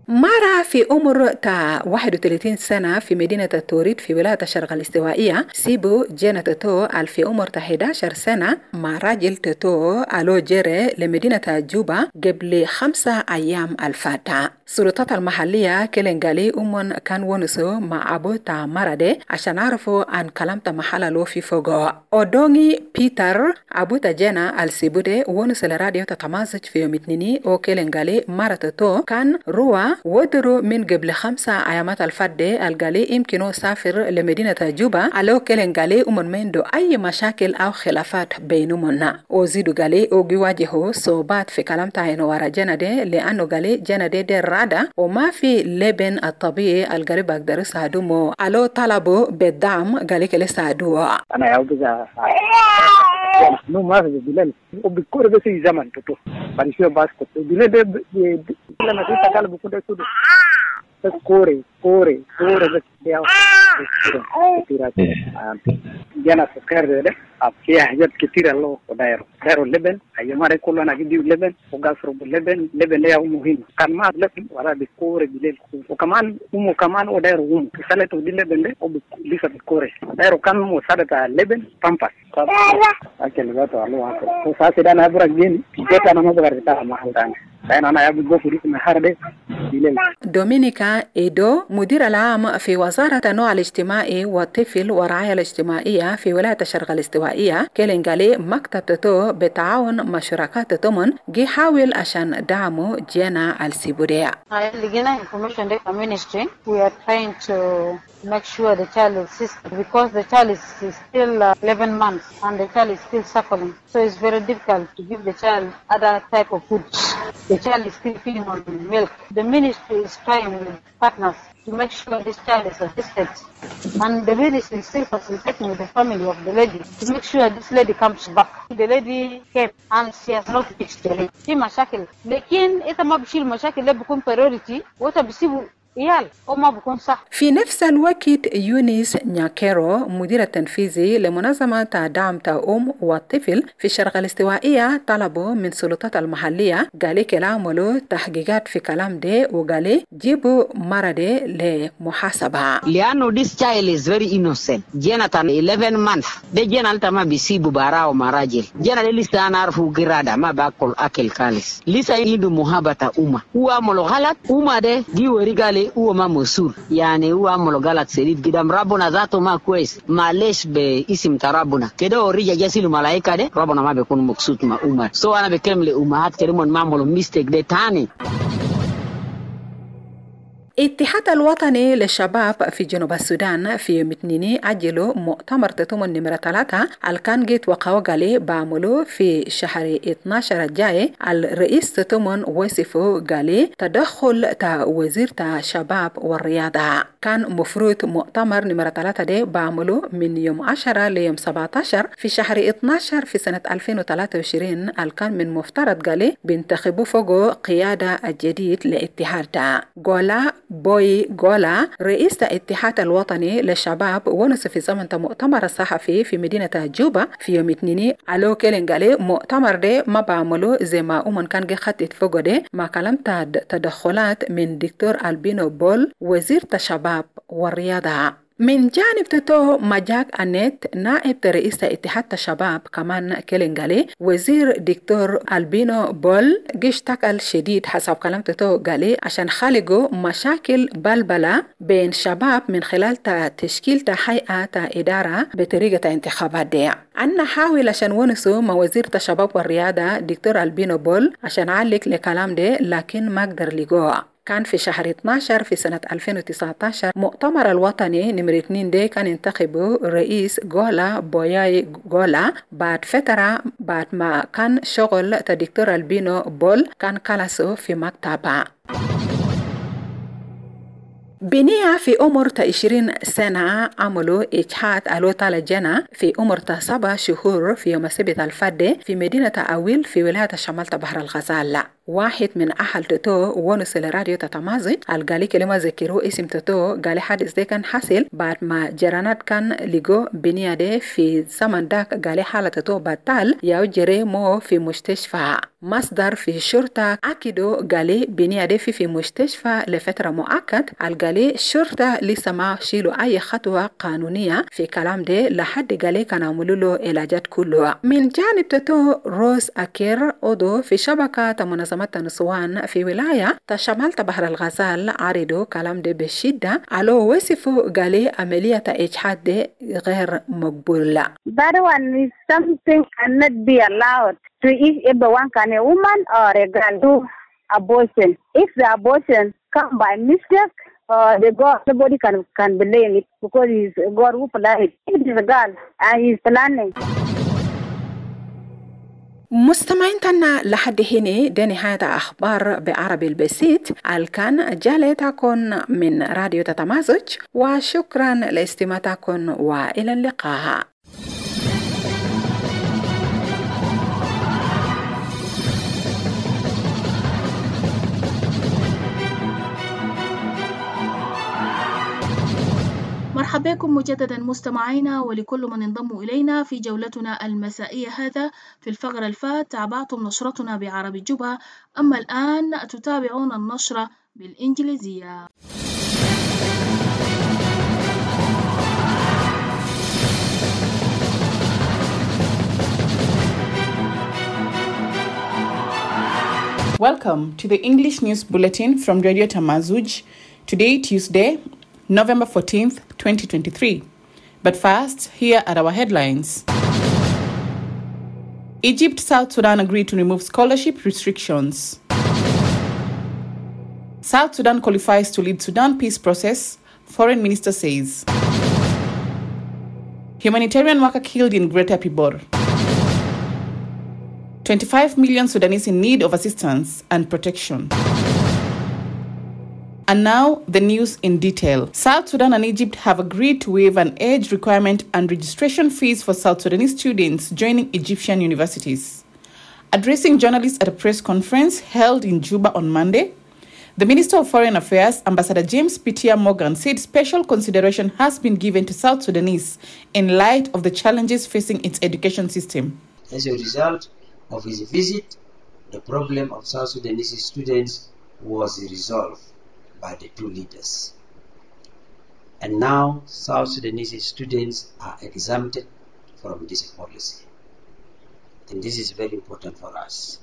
مرة في عمر 31 سنة في مدينة توريد في ولاية الشرق الاستوائية سيبو جينا تتو في عمر 11 سنة مع راجل تتو ألو جيري لمدينة جوبا قبل 5 أيام الفاتحة. السلطات المحلية كلنغالي كان ونسو مع أبو مرده عشان عرفوا عن كلامة محل لو في فوقو. أودونغي بيتر أبو جينا السيبودي ونس لراديو تتمازج في يوم اثنيني أو كلنغالي مرة تتو كان روا ودرو من قبل 5 أيامات الفاتحة الغالي يمكنوا سافر لمدينة جوبا ألو كلنغالي من دو أي مشاكل أو خلافات بينهما. وزيدو غالي أو يواجهوا صعوبات في كلامة ورا جنده لأنه غالي جنده دي رادة وما في لبن الطبيعي القريب أقدر يساعدوه. ألو طلبوا بالدعم غالي كلي ساعدوه.
أنا يعوض نو ما في بلال وبكورة بس زمن تطو باريشيو باسكت بلال لما تيجي بكون ده كوري بس dia jana sekar de apki hajat kitira lo dairo leben ayamare kullu na gidi leben ugasro leben ya muhim kan ma leben wala bi kore bilel ko kaman o dairo sale to leben de o bisa bi kore dairo kan mo sadata leben pampas akele gato alo ko sa se dana bura geni jeta na mabar ta ma haldan أنا يا أبو فريق محاربة.
دومينيكا إيدو مدير العام في وزارة النوع الاجتماعي والطفل والرعاية الاجتماعية في ولاية الشرق الاستوائية كلنغالي مكتب تتو بتعاون مع شركات تمن جي حاول عشان دعمو جينا السيبوريا.
لقينا information from ministry. We are trying to make sure the child is assisted because the child is still 11 months and the child is still suckling. So it's very difficult to give the child other type of food. The child is still feeding on milk. The ministry is trying with partners to make sure this child is assisted. And the ministry is still facilitating with the family of the lady to make sure this lady comes back. The lady came and she has not fixed the lady. في مشاكل. لكن إذا ما بشيل المشاكل ده بيكون priority وتبسيبه
في نفس الوقت يونس نياكيرو مدير التنفيذي لمنظمة دعم والطفل في الشرق الاستوائية طلبوا من السلطات المحلية قالي كلامه تحقيقات في كلام ده وقالي جيبوا مرده لمحاسبة
لأنه this child is very innocent. جيناتان 11 months ده جينا ما بيسيبوا براو مراجل جينا لسه أنا أعرفه قرادة ما باكل أكل كالس لسه عنده مهابة هو عمله غلط ده جيو رجالي هو ما مسؤول يعني هو عمله غلط سريد قدام ربنا ذاته ما كويس معلش باسم ربنا كده ورجع جالس ملائكة ده ربنا ما بيكون مبسوط مع أمه سو أنا بكلم لأمهات كريمون ما عملوا ميستيك ده تاني.
الاتحاد الوطني للشباب في جنوب السودان في يوم اثنين أجلوا مؤتمر تتمن نمرة 3 الكان جيت وقاوغالي بعملوا في شهر 12 الجاي. الرئيس تتمن وصفه قالي تدخل تا وزير تا شباب والرياضة. كان مفروض مؤتمر نمرة 3 ده بعملوا من يوم 10 ليوم 17 في شهر 12 في سنة 2023 الكان من مفترض قالي بينتخبوا فوقه قيادة الجديد لاتحاد دا. قولا بوي غولا رئيس الاتحاد الوطني للشباب ونص في زمن مؤتمر الصحفي في مدينة جوبا في يوم اثنين على كلنغالي مؤتمر ده ما بعملوا زي ما كان جي خطت فوق ده ما كلمت تدخلات من دكتور ألبينو بول وزير الشباب والرياضة. من جانب تتو مجاك أنيت نائب رئيس اتحاد الشباب كمان كلنغالي وزير دكتور ألبينو بول اشتكى شديد حسب كلام تتو قالي عشان خلقوا مشاكل بلبلة بين شباب من خلال تشكيل هيئة إدارة بطريقة انتخابات دي. أنا حاول عشان ونسو مع وزير الشباب والرياضة دكتور ألبينو بول عشان علق لكلام ده لكن ما قدر لقوه. كان في شهر 12 في سنة 2019 مؤتمر الوطني نمرة 2 ده كان ينتخبه رئيس غولا بوياي غولا بعد فترة بعد ما كان شغل الدكتور ألبينو بول كان كلاسه في مكتبه. بنية في عمر 20 سنة عملوا إجحاد ألوتا لجنة في عمر 7 شهور في يوم السبت الفادي في مدينة أويل في ولاية شمال بحر الغزال. واحد من أهل تتو ونس لراديو تتمازج القالي كلمة ذكروا اسم تتو قالي حادث ده كان حاصل بعد ما جرانات كان لقوا بنية ده في زمن داك قالي حالة تتو بطال ياو جري مو في مستشفى. مصدر في الشرطة أكدوا قالي بنية ده في مستشفى لفترة مؤقت. القالي الشرطة لسه ما شيلوا أي خطوة قانونية في كلام ده لحد قالي كان عملوا له علاجات كلها. من جانب تتو روز أكير عضو في شبكة منظمات النسوان في ولاية شمال بحر الغزال عرضوا كلام ده بشدة على وصفوا قالي عملية إجحاد ده غير مقبولة.
That one is something cannot be allowed to if everyone can a woman or a girl do abortion. If the abortion come by mistake, the God, nobody can blame it because it's God who planned it. It is a girl and he's planning.
مستمعين تنا لحد هنا ده نهاية أخبار بعربي البسيط الكان جالتكم من راديو تتمازج وشكرا لاستماعتكم وإلى اللقاء.
مرحبا بكم مجددا مستمعينا ولكل من انضموا إلينا في جولتنا المسائية. هذا في الفقرة الفات تابعتم نشرتنا بعربي جبهة، أما الآن تتابعون النشرة بالإنجليزية.
Welcome to the English News Bulletin from Radio Tamazuj. Today, Tuesday, November 14th, 2023. But first, here are our headlines. Egypt, South Sudan agreed to remove scholarship restrictions. South Sudan qualifies to lead Sudan peace process, Foreign Minister says. Humanitarian worker killed in Greater Pibor. 25 million Sudanese in need of assistance and protection. And now, the news in detail. South Sudan and Egypt have agreed to waive an age requirement and registration fees for South Sudanese students joining Egyptian universities. Addressing journalists at a press conference held in Juba on Monday, the Minister of Foreign Affairs, Ambassador James Pitia Morgan, said special consideration has been given to South Sudanese in light of the challenges facing its education system.
As a result of his visit, the problem of South Sudanese students was resolved by the two leaders. And now South Sudanese students are exempted from this policy. And this is very important for us.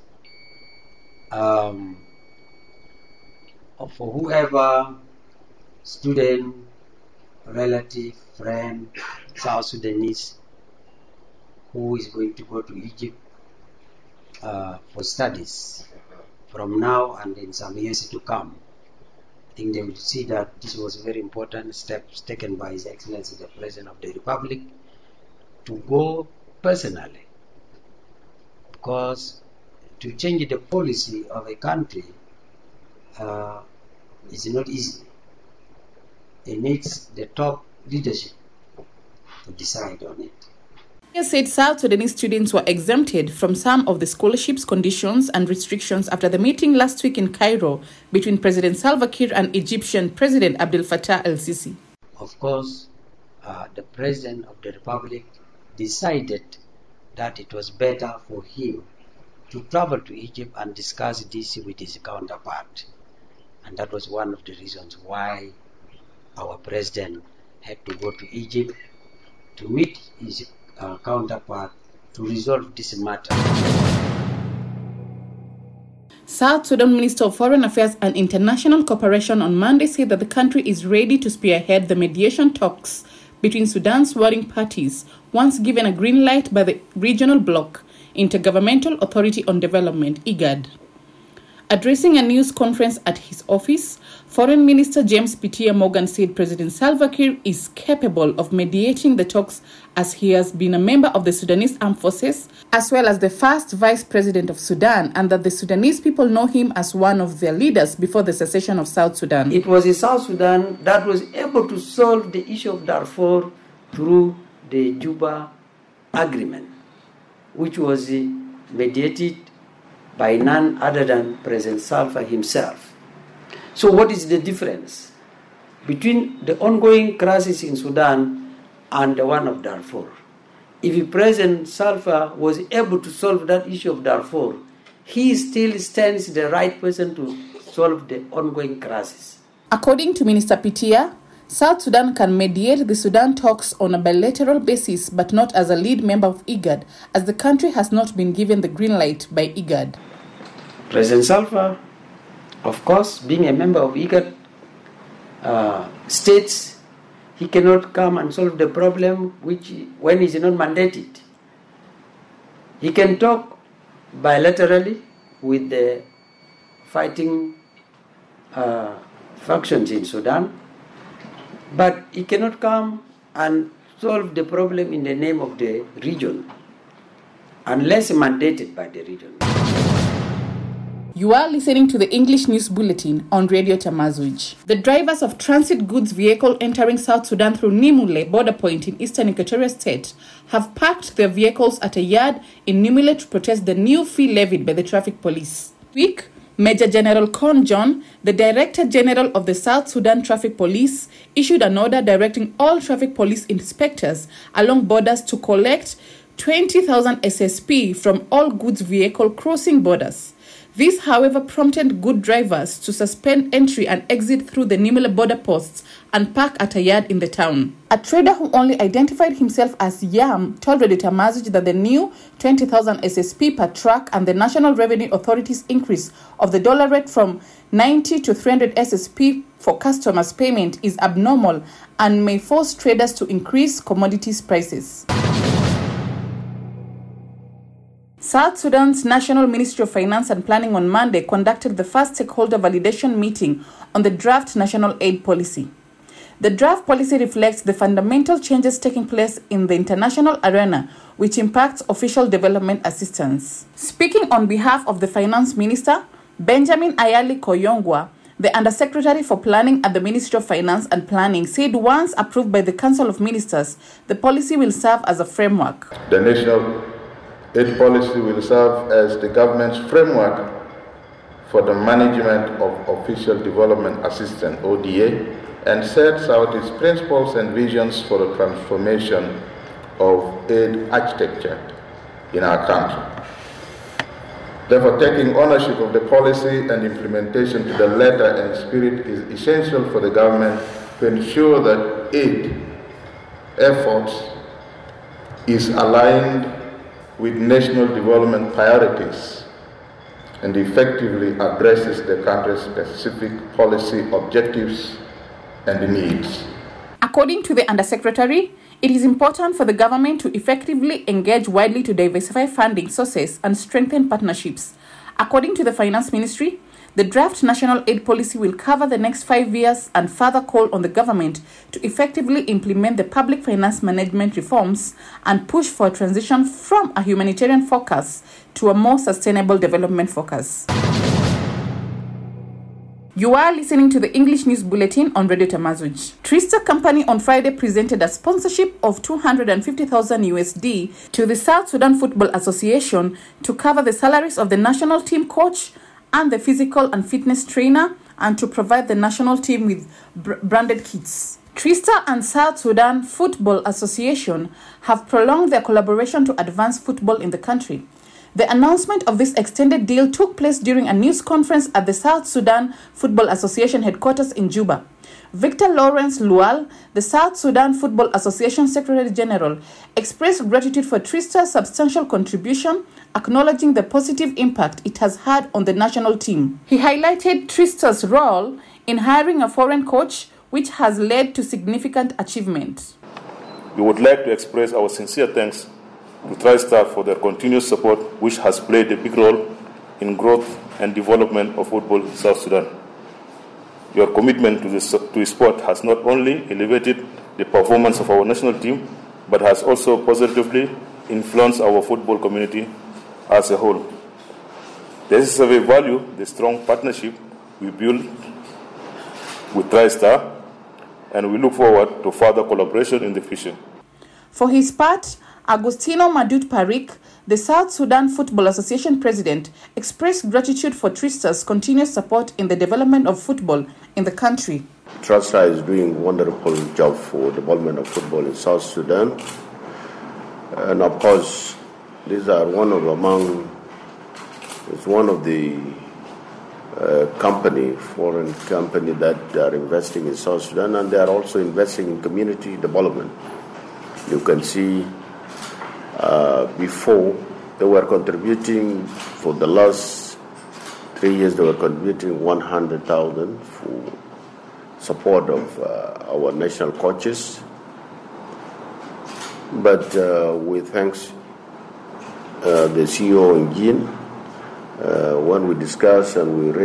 For whoever student, relative, friend, South Sudanese who is going to go to Egypt for studies from now and in some years to come, I think they will see that this was a very important steps taken by His Excellency the President of the Republic to go personally, because to change the policy of a country is not easy. It needs the top leadership to decide on it.
He said South Sudanese students were exempted from some of the scholarships, conditions and restrictions after the meeting last week in Cairo between President Salva Kiir and Egyptian President Abdel Fattah el-Sisi.
Of course, the President of the Republic decided that it was better for him to travel to Egypt and discuss this with his counterpart. And that was one of the reasons why our President had to go to Egypt to meet his counterpart to resolve this matter.
South Sudan Minister of Foreign Affairs and International Cooperation on Monday said that the country is ready to spearhead the mediation talks between Sudan's warring parties once given a green light by the regional bloc, Intergovernmental Authority on Development, IGAD. Addressing a news conference at his office, Foreign Minister James Pitia Morgan said President Salva Kiir is capable of mediating the talks as he has been a member of the Sudanese Armed Forces as well as the first Vice President of Sudan, and that the Sudanese people know him as one of their leaders before the secession of South Sudan.
It was in South Sudan that was able to solve the issue of Darfur through the Juba Agreement, which was mediated by none other than President Salva himself. So what is the difference between the ongoing crisis in Sudan and the one of Darfur? If President Salva was able to solve that issue of Darfur, he still stands the right person to solve the ongoing crisis.
According to Minister Pitia, South Sudan can mediate the Sudan talks on a bilateral basis, but not as a lead member of IGAD, as the country has not been given the green light by IGAD.
President Salva, of course, being a member of IGAD, states he cannot come and solve the problem when he is not mandated. He can talk bilaterally with the fighting factions in Sudan, but he cannot come and solve the problem in the name of the region unless mandated by the region.
You are listening to the English News Bulletin on Radio Tamazuj. The drivers of transit goods vehicle entering South Sudan through Nimule border point in eastern Equatorial State have parked their vehicles at a yard in Nimule to protest the new fee levied by the traffic police. Week, Major General Con John, the Director General of the South Sudan Traffic Police, issued an order directing all traffic police inspectors along borders to collect 20,000 SSP from all goods vehicle crossing borders. This, however, prompted good drivers to suspend entry and exit through the Nimule border posts and park at a yard in the town. A trader who only identified himself as Yam told Radio Tamazuj that the new 20,000 SSP per truck and the National Revenue Authority's increase of the dollar rate from 90 to 300 SSP for customers' payment is abnormal and may force traders to increase commodities prices. South Sudan's National Ministry of Finance and Planning on Monday conducted the first stakeholder validation meeting on the draft national aid policy. The draft policy reflects the fundamental changes taking place in the international arena, which impacts official development assistance. Speaking on behalf of the Finance Minister, Benjamin Ayali Koyongwa, the Undersecretary for Planning at the Ministry of Finance and Planning, said once approved by the Council of Ministers, the policy will serve as a framework.
The national aid policy will serve as the government's framework for the management of official development assistance, ODA, and sets out its principles and visions for the transformation of aid architecture in our country. Therefore, taking ownership of the policy and implementation to the letter and spirit is essential for the government to ensure that aid efforts is aligned with national development priorities and effectively addresses the country's specific policy objectives and needs.
According to the Undersecretary, it is important for the government to effectively engage widely to diversify funding sources and strengthen partnerships. According to the Finance Ministry, the draft national aid policy will cover the next 5 years and further call on the government to effectively implement the public finance management reforms and push for a transition from a humanitarian focus to a more sustainable development focus. You are listening to the English News Bulletin on Radio Tamazuj. Trista Company on Friday presented a sponsorship of $250,000 USD to the South Sudan Football Association to cover the salaries of the national team coach and the physical and fitness trainer, and to provide the national team with branded kits. Trista and South Sudan Football Association have prolonged their collaboration to advance football in the country. The announcement of this extended deal took place during a news conference at the South Sudan Football Association headquarters in Juba. Victor Lawrence Lual, the South Sudan Football Association Secretary General, expressed gratitude for Trista's substantial contribution, acknowledging the positive impact it has had on the national team. He highlighted Trista's role in hiring a foreign coach, which has led to significant achievement.
We would like to express our sincere thanks to TriStar for their continuous support, which has played a big role in growth and development of football in South Sudan. Your commitment to sport has not only elevated the performance of our national team, but has also positively influenced our football community as a whole. The SSFA value the strong partnership we built with TriStar, and we look forward to further collaboration in the future.
For his part, Agustino Madut Parik, the South Sudan Football Association president, expressed gratitude for Trista's continuous support in the development of football in the country.
Trista is doing a wonderful job for development of football in South Sudan. And of course, these are one of the foreign company that are investing in South Sudan, and they are also investing in community development. You can see before they were contributing, for the last 3 years, they were contributing 100,000 for support of our national coaches. But we thanks the CEO in Jin, when we discussed and we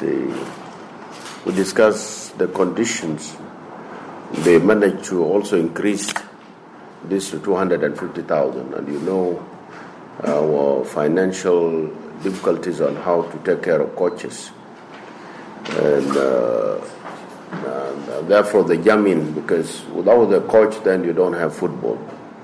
discussed the conditions, they managed to also increase this to 250,000. And you know our financial difficulties on how to take care of coaches. And therefore they jump in, because without the coach, then you don't have football.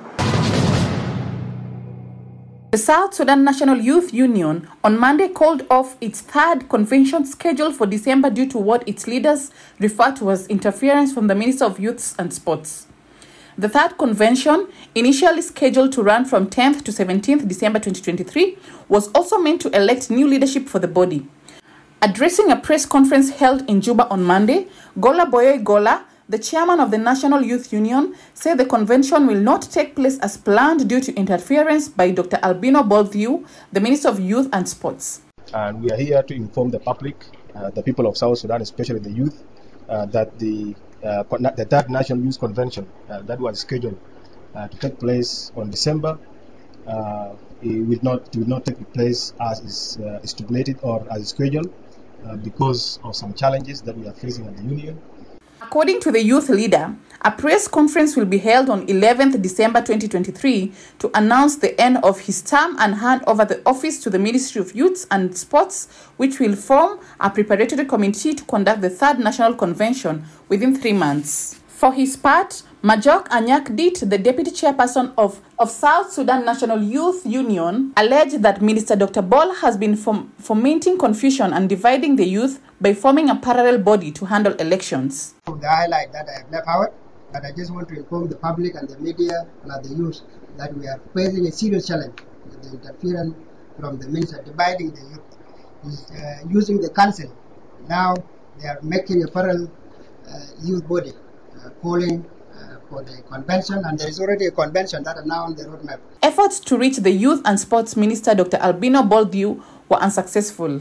The South Sudan National Youth Union on Monday called off its third convention scheduled for December due to what its leaders refer to as interference from the Minister of Youth and Sports. The third convention, initially scheduled to run from 10th to 17th December 2023, was also meant to elect new leadership for the body. Addressing a press conference held in Juba on Monday, Gola Boyoy Gola, the chairman of the National Youth Union, said the convention will not take place as planned due to interference by Dr. Albino Boldview, the Minister of Youth and Sports.
And we are here to inform the public, the people of South Sudan, especially the youth, that the third National Youth Convention that was scheduled to take place on December it will not take place as is stipulated or as scheduled because of some challenges that we are facing at the union.
According to the youth leader, a press conference will be held on 11th December 2023 to announce the end of his term and hand over the office to the Ministry of Youth and Sports, which will form a preparatory committee to conduct the third national convention within 3 months. For his part, Majok Anyak Dit, the deputy chairperson of South Sudan National Youth Union, alleged that Minister Dr. Bol has been fomenting confusion and dividing the youth by forming a parallel body to handle elections.
The highlight that I have left out, but I just want to inform the public and the media and the youth that we are facing a serious challenge with the interference from the minister dividing the youth. He's using the council. Now they are making a parallel youth body, calling for the convention, and there is already a convention that are now on the roadmap. Efforts
to reach the Youth and Sports Minister Dr. Albino Boldview were unsuccessful.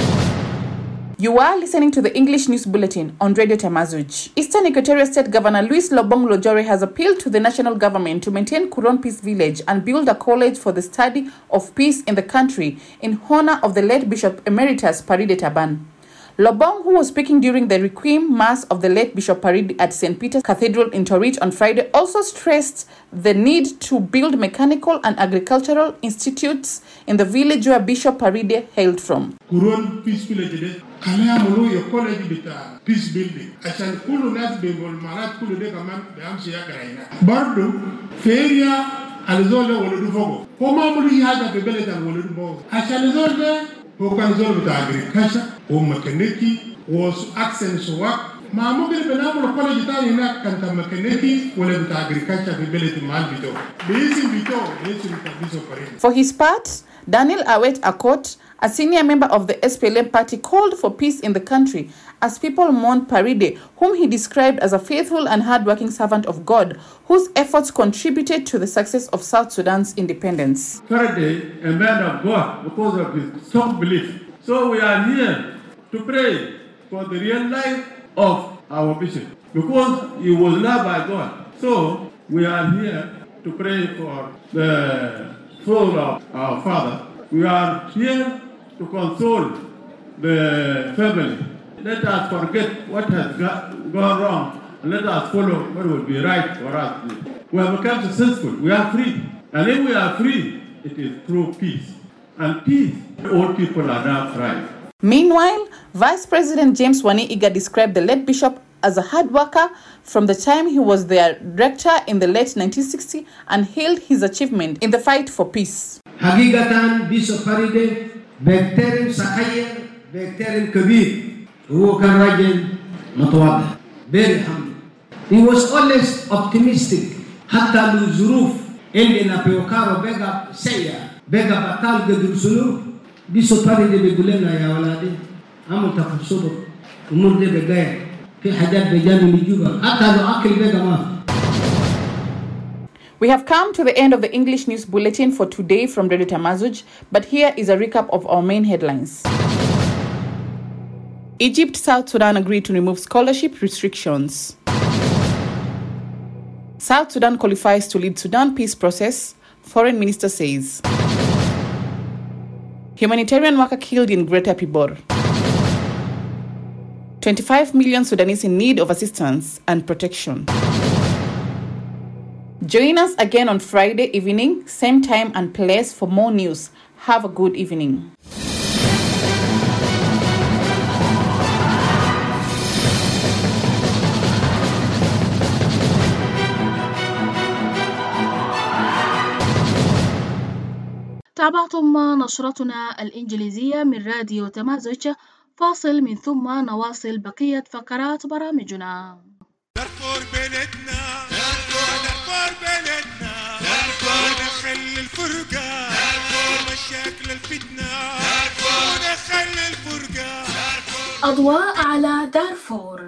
You are listening to the English News Bulletin on Radio Tamazuj. Eastern Equatoria State Governor Luis Lobong Lojore has appealed to the national government to maintain Kuron Peace Village and build a college for the study of peace in the country in honor of the late Bishop Emeritus Paride Taban. Lobong, who was speaking during the Requiem Mass of the late Bishop Paride at St. Peter's Cathedral in Torit on Friday, also stressed the need to build mechanical and agricultural institutes in the village where Bishop Paride hailed from.
Kuron Peace Village, college peace building. Ashan kulu nas bengol marat kulu de kaman da amsi ya karaina. Bardo feria alizole woludu fogo. Koma mulu haja bebele tan woludu fogo. Ashan zolbe hokan zolbe ta agriculture o mekaniki was access work. Ma mugir benamu college ta ina kanta mekaniki wala ta agriculture bebele ti mal bito. Bisi bito yesu mtabiso parade.
For his part, Daniel Awet Akot, a senior member of the SPLM party, called for peace in the country as people mourned Paride, whom he described as a faithful and hard-working servant of God, whose efforts contributed to the success of South Sudan's independence.
Paride, a man of God because of his strong belief. So we are here to pray for the real life of our bishop because he was loved by God. So we are here to pray for the soul of our father. We are here to console the family. Let us forget what has gone wrong and let us follow what will be right for us. We have become successful. We are free. And if we are free, it is through peace. And peace, all people are now free.
Meanwhile, Vice President James Wani Iga described the late bishop as a hard worker from the time he was their director in the late 1960s and hailed his achievement in the fight for peace.
حقيقة بيسو فريدة بيحترم صحيح بيحترم كبير هو كان راجل متواضع very humble. He was always optimistic حتى لو ظروف عندنا بيوكارو بيجا سيئة بيجا بطال قدر سنو بيسو فريدة بيقول لنا يا ولادي عمل تفصيل أمور دي بجاية في حاجات بجانب الجوبة حتى لو أكل بيجا ما.
We have come to the end of the English News Bulletin for today from Radio Tamazuj, but here is a recap of our main headlines. Egypt, South Sudan agreed to remove scholarship restrictions. South Sudan qualifies to lead Sudan peace process, Foreign Minister says. Humanitarian worker killed in Greater Pibor. 25 million Sudanese in need of assistance and protection. Join us again on Friday evening, same time and place for more news. Have a good evening.
تابعتم نشرتنا الإنجليزية من راديو تمازج. فاصل من ثم نواصل بقية فقرات برامجنا.
دارفور بلدنا دارفور بلدنا ونخلي الفرقة ومشاكل الفتنة ونخلي الفرقة.
أضواء على دارفور.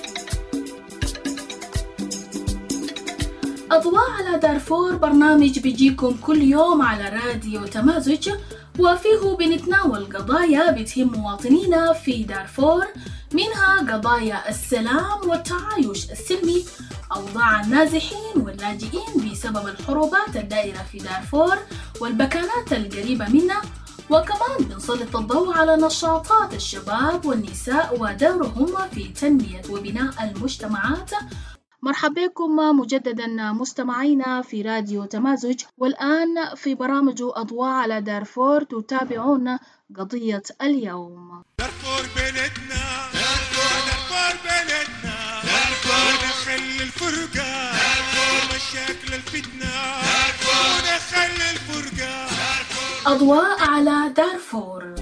أضواء على دارفور برنامج بيجيكم كل يوم على راديو تمازج، وفيه بنتناول قضايا بتهم مواطنينا في دارفور، منها قضايا السلام والتعايش السلمي، أوضاع النازحين واللاجئين بسبب الحروبات الدائرة في دارفور والبكانات القريبة منها، وكمان بنسلط الضوء على نشاطات الشباب والنساء ودورهم في تنمية وبناء المجتمعات. مرحبا بكم مجددا مستمعينا في راديو تمازج، والآن في برامج أضواء على دارفور تتابعون قضية اليوم.
دارفور بلدنا دارفور بلدنا ونخلي الفرقة ومشاكل الفتنة ونخلي الفرقة.
أضواء على دارفور.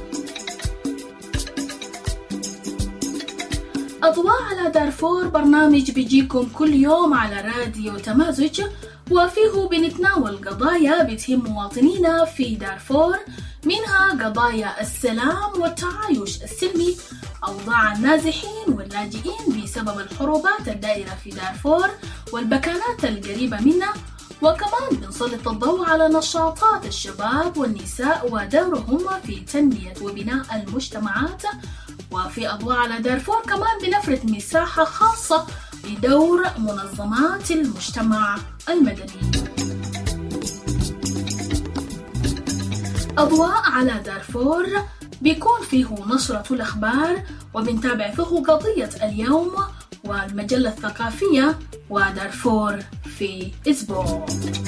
أضواء على دارفور برنامج بيجيكم كل يوم على راديو تمازج، وفيه بنتناول قضايا بتهم مواطنينا في دارفور، منها قضايا السلام والتعايش السلمي، أوضاع النازحين واللاجئين بسبب الحروبات الدائرة في دارفور والبكانات القريبة منها، وكمان بنسلط الضوء على نشاطات الشباب والنساء ودورهم في تنمية وبناء المجتمعات. وفي أضواء على دارفور كمان بنفرد مساحة خاصة لدور منظمات المجتمع المدني. أضواء على دارفور بيكون فيه نشرة الأخبار، وبنتابع فيه قضية اليوم والمجلة الثقافية ودارفور في أسبوع.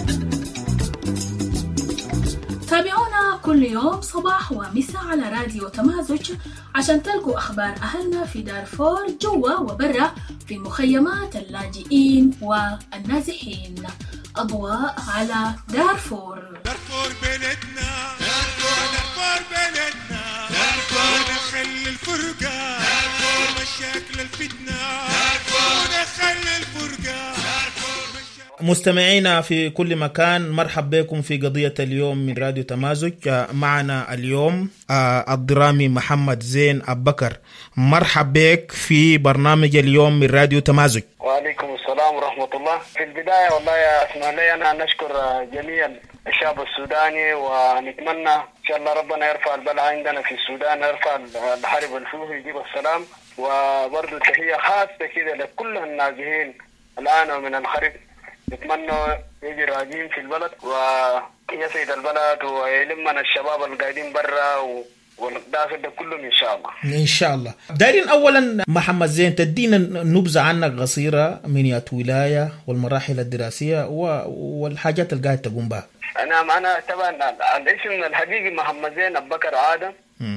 تابعونا كل يوم صباح ومساء على راديو تمازج عشان تلقوا أخبار أهلنا في دارفور جوا وبرا في مخيمات اللاجئين والنازحين. أضواء على دارفور.
دارفور بلدنا دارفور بلدنا ونخلي الفرقة ومشاكل الفتنة ونخلي الفرقة.
مستمعينا في كل مكان، مرحب بكم في قضية اليوم من راديو تمازج. معنا اليوم الدرامي محمد زين أببكر. مرحب بك في برنامج اليوم من راديو تمازج.
وعليكم السلام ورحمة الله. في البداية والله يا اسمح لي أنا نشكر جميع الشعب السوداني، ونتمنى إن شاء الله ربنا يرفع البلاء عندنا في السودان، يرفع الحرب والفوه، يجيب السلام. وبرضو تحية خاصة كده لكل النازحين الآن ومن الخرب، نتمنى يجي راجعين في البلد ويسعد البلد ويلمنا الشباب القاعدين برا والداخل ده كلهم إن شاء الله.
إن شاء الله. دايرين أولا محمد زين تدينا نبذة عنك قصيرة من يات ولاية والمراحل الدراسية والحاجات اللي قاعد تقوم بها.
أنا طبعا الاسم الحقيقي محمد زين أببكر آدم،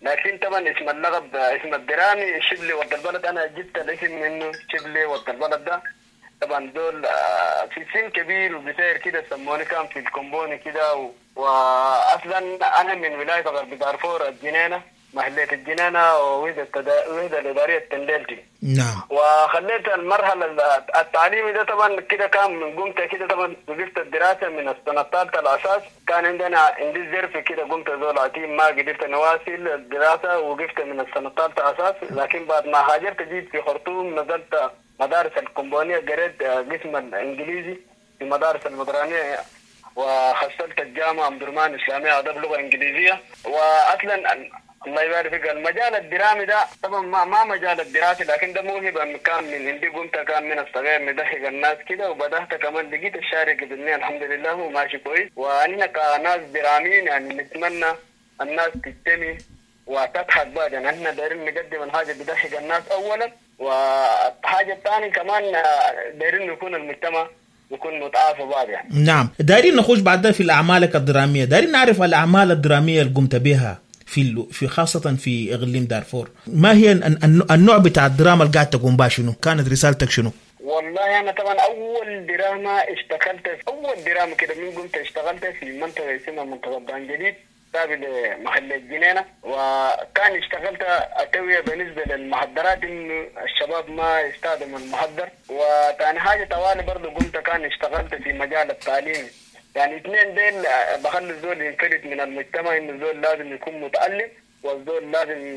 لكن طبعا اسم اللقب اسم الدرامي شبلي ود البلد، انا جبت الاسم منه شبلي ود البلد ده. طبعا دول في سن كبير وبسير كده سموني كان في الكومبوني كده واصلا انا من ولايه غرب دارفور الجنينه، محلية الجنينه ووحده الاداريه التندلتي.
نعم.
وخليت المرحله التعليمي ده طبعا كده كان من قمت كده طبعا وقفت الدراسه من السنه الثالثه الاساس، كان عندي ظرف كده قمت زول عتيم ما قدرت نواصل الدراسه وقفت من السنه الثالثه اساس. لكن بعد ما هاجرت جيت في خرطوم نزلت مدارس الكومبونيه، قريت قسم الانجليزي في مدارس المدرانيه وحصلت الجامعه عبد الرحمن الاسلاميه اداب لغه انجليزيه. واصلا الله يبارك فيك المجال الدرامي ده طبعا ما مجال الدراسي، لكن ده موهبه كان من عندي قمت كان من الصغير مضحك الناس كده، وبدأت كمان لقيت الشارع قدرني الحمد لله وماشي كويس. وأنا كناس دراميين يعني نتمنى الناس تجتمع وتضحك بعد، يعني احنا دايرين نقدم حاجه بضحك الناس اولا، والحاجه الثانيه كمان دايرين يكون المجتمع يكون متعافى بعض يعني.
نعم، دايرين نخش بعدها في الاعمالك الدراميه، دايرين نعرف الاعمال الدراميه اللي قمت بها في خاصة في إقليم دارفور. ما هي النوع بتاع الدراما اللي قاعد تقوم بها شنو؟ كانت رسالتك شنو؟
والله أنا طبعا أول دراما كده من قمت اشتغلت في منطقة اسمها منطقة بان جديد قابل محل الجنينة، وكان اشتغلت أتوية بالنسبة للمحضرات إنه الشباب ما يستخدموا المحضر. وثاني حاجة طوالي برضو قمت كان اشتغلت في مجال التعليم، يعني اثنين ديل بخلي الزول ينفلت من المجتمع، انه الزول لازم يكون متعلم والزول لازم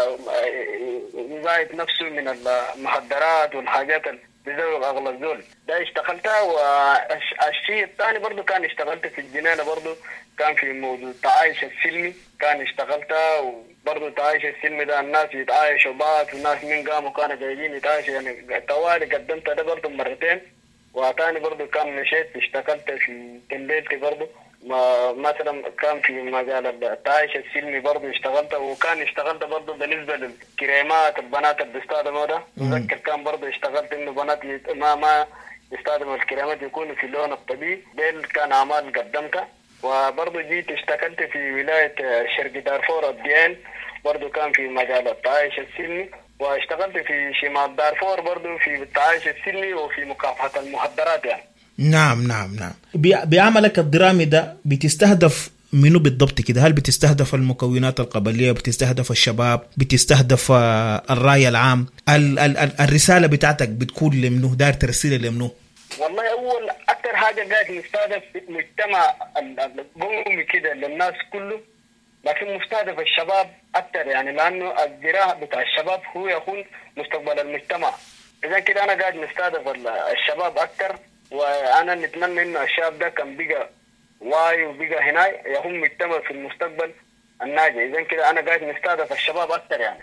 يزايد نفسه من المخدرات والحاجات اللي بيزوج اغلى الزول ده اشتغلتها. والشيء الثاني برضو كان اشتغلت في الجنينة، برضو كان في موضوع التعايش السلمي كان اشتغلتها. وبرضو التعايش السلمي ده الناس يتعايشوا بعض والناس من قاموا كانوا جايين يتعايشوا، يعني توالي قدمت ده برضو مرتين. وتاني برضو كان مشيت اشتغلت في تندلتي برضو مثلا كان في مجال التعايش السلمي برضو اشتغلت. وكان اشتغلت برضو بالنسبة للكريمات البنات اللي بيستخدموا ده، أتذكر كان برضو اشتغلت انه بنات ما يستخدموا الكريمات يكونوا في اللون الطبيعي، ديل كان اعمال قدمتها. وبرضو جيت اشتغلت في ولاية شرق دارفور الديان، برضو كان في مجال التعايش السلمي. واشتغلت في شمال دارفور برضو في التعايش السلمي وفي مكافحة المخدرات يعني.
نعم. بعملك الدرامي ده بتستهدف منو بالضبط كده؟ هل بتستهدف المكونات القبلية، بتستهدف الشباب، بتستهدف الرأي العام؟ الرسالة بتاعتك بتكون لمنو؟ داير ترسيل لمنو؟
والله أول أكتر حاجة قاعد نستهدف مجتمع القومي كده للناس كله، لكن مستهدف الشباب أكتر، يعني لأنه الزراعة بتاع الشباب هو يكون مستقبل المجتمع. إذا كده أنا قاعد نستهدف الشباب أكتر، وأنا نتمنى إنه الشباب ده كان بقى واعي وبقى هنا يكون مجتمع في المستقبل الناجح. إذا كده أنا قاعد نستهدف الشباب أكتر يعني.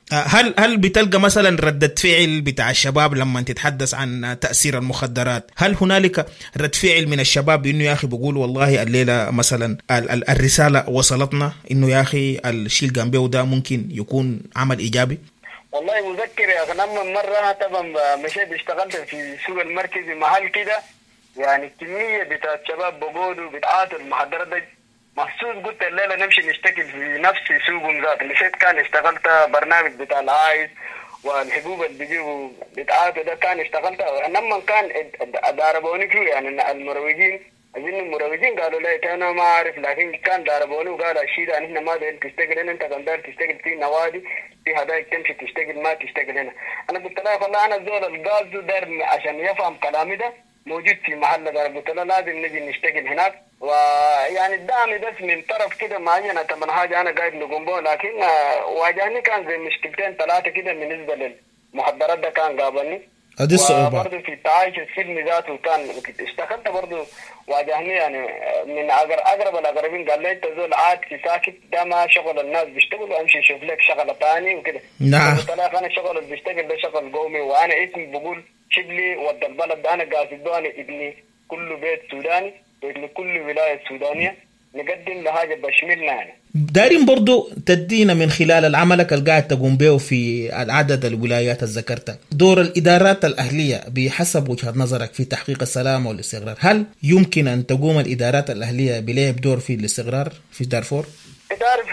هل بتلقى مثلا ردة فعل بتاع الشباب لما تتحدث عن تأثير المخدرات؟ هل هنالك رد فعل من الشباب إنه يا أخي بقول والله الليلة مثلا الرسالة وصلتنا إنه يا أخي الشيء اللي قام ده ممكن يكون عمل إيجابي؟
والله مذكر يا أخي لما مرة طبعا مشيت اشتغلت في سوق المركزي محل كده، يعني كمية بتاع الشباب بقولوا بتعاطوا المخدرات ده محسوس. قلت الليلة نمشي نشتكل في نفس سوقهم ذات. مشيت كان اشتغلت برنامج بتاع العايز والحبوب اللي بيجيبوا بتعاطوا ده كان اشتغلت. لما كان ضربوني فيه يعني المروجين، أظن المروجين قالوا لا أنا ما أعرف، لكن كان ضربوني وقالوا الشيء ده إحنا ما داير تشتغل هنا، أنت كان داير تشتغل في نوادي في هدايك تمشي تشتغل ما تشتغل هنا. أنا قلت له والله أنا زول القاصد داير عشان يفهم كلامي ده موجود في محل ده، قلت له لازم نجي نشتغل هناك. ويعني الدعم بس من طرف كده معينة تمن حاجة أنا قاعد نقوم بها، لكن واجهني كان زي مشكلتين ثلاثة كده بالنسبة للمخدرات ده كان قابلني.
هذه الصعوبة.
وبرضه في التعايش السلمي ذاته كان اشتغلت برضه واجهني يعني من أقرب الأقربين قال لي أنت زول عاد ساكت ده ما شغل الناس بيشتغلوا، أمشي شوف لك شغلة ثاني وكده.
نعم.
قلت له أنا شغل اللي بيشتغل ده شغل قومي، وأنا اسمي بقول شبلي ود البلد ده، أنا قاصد أنا ابني كل بيت سوداني لكل ولاية سودانية نقدم لحاجة بشملنا يعني.
دارين برضو تدينا من خلال العملك اللي قاعد تقوم به في عدد الولايات الذكرتها دور الإدارات الأهلية بحسب وجهة نظرك في تحقيق السلام والاستقرار. هل يمكن أن تقوم الإدارات الأهلية بلعب دور في الاستقرار في دارفور؟
تعرف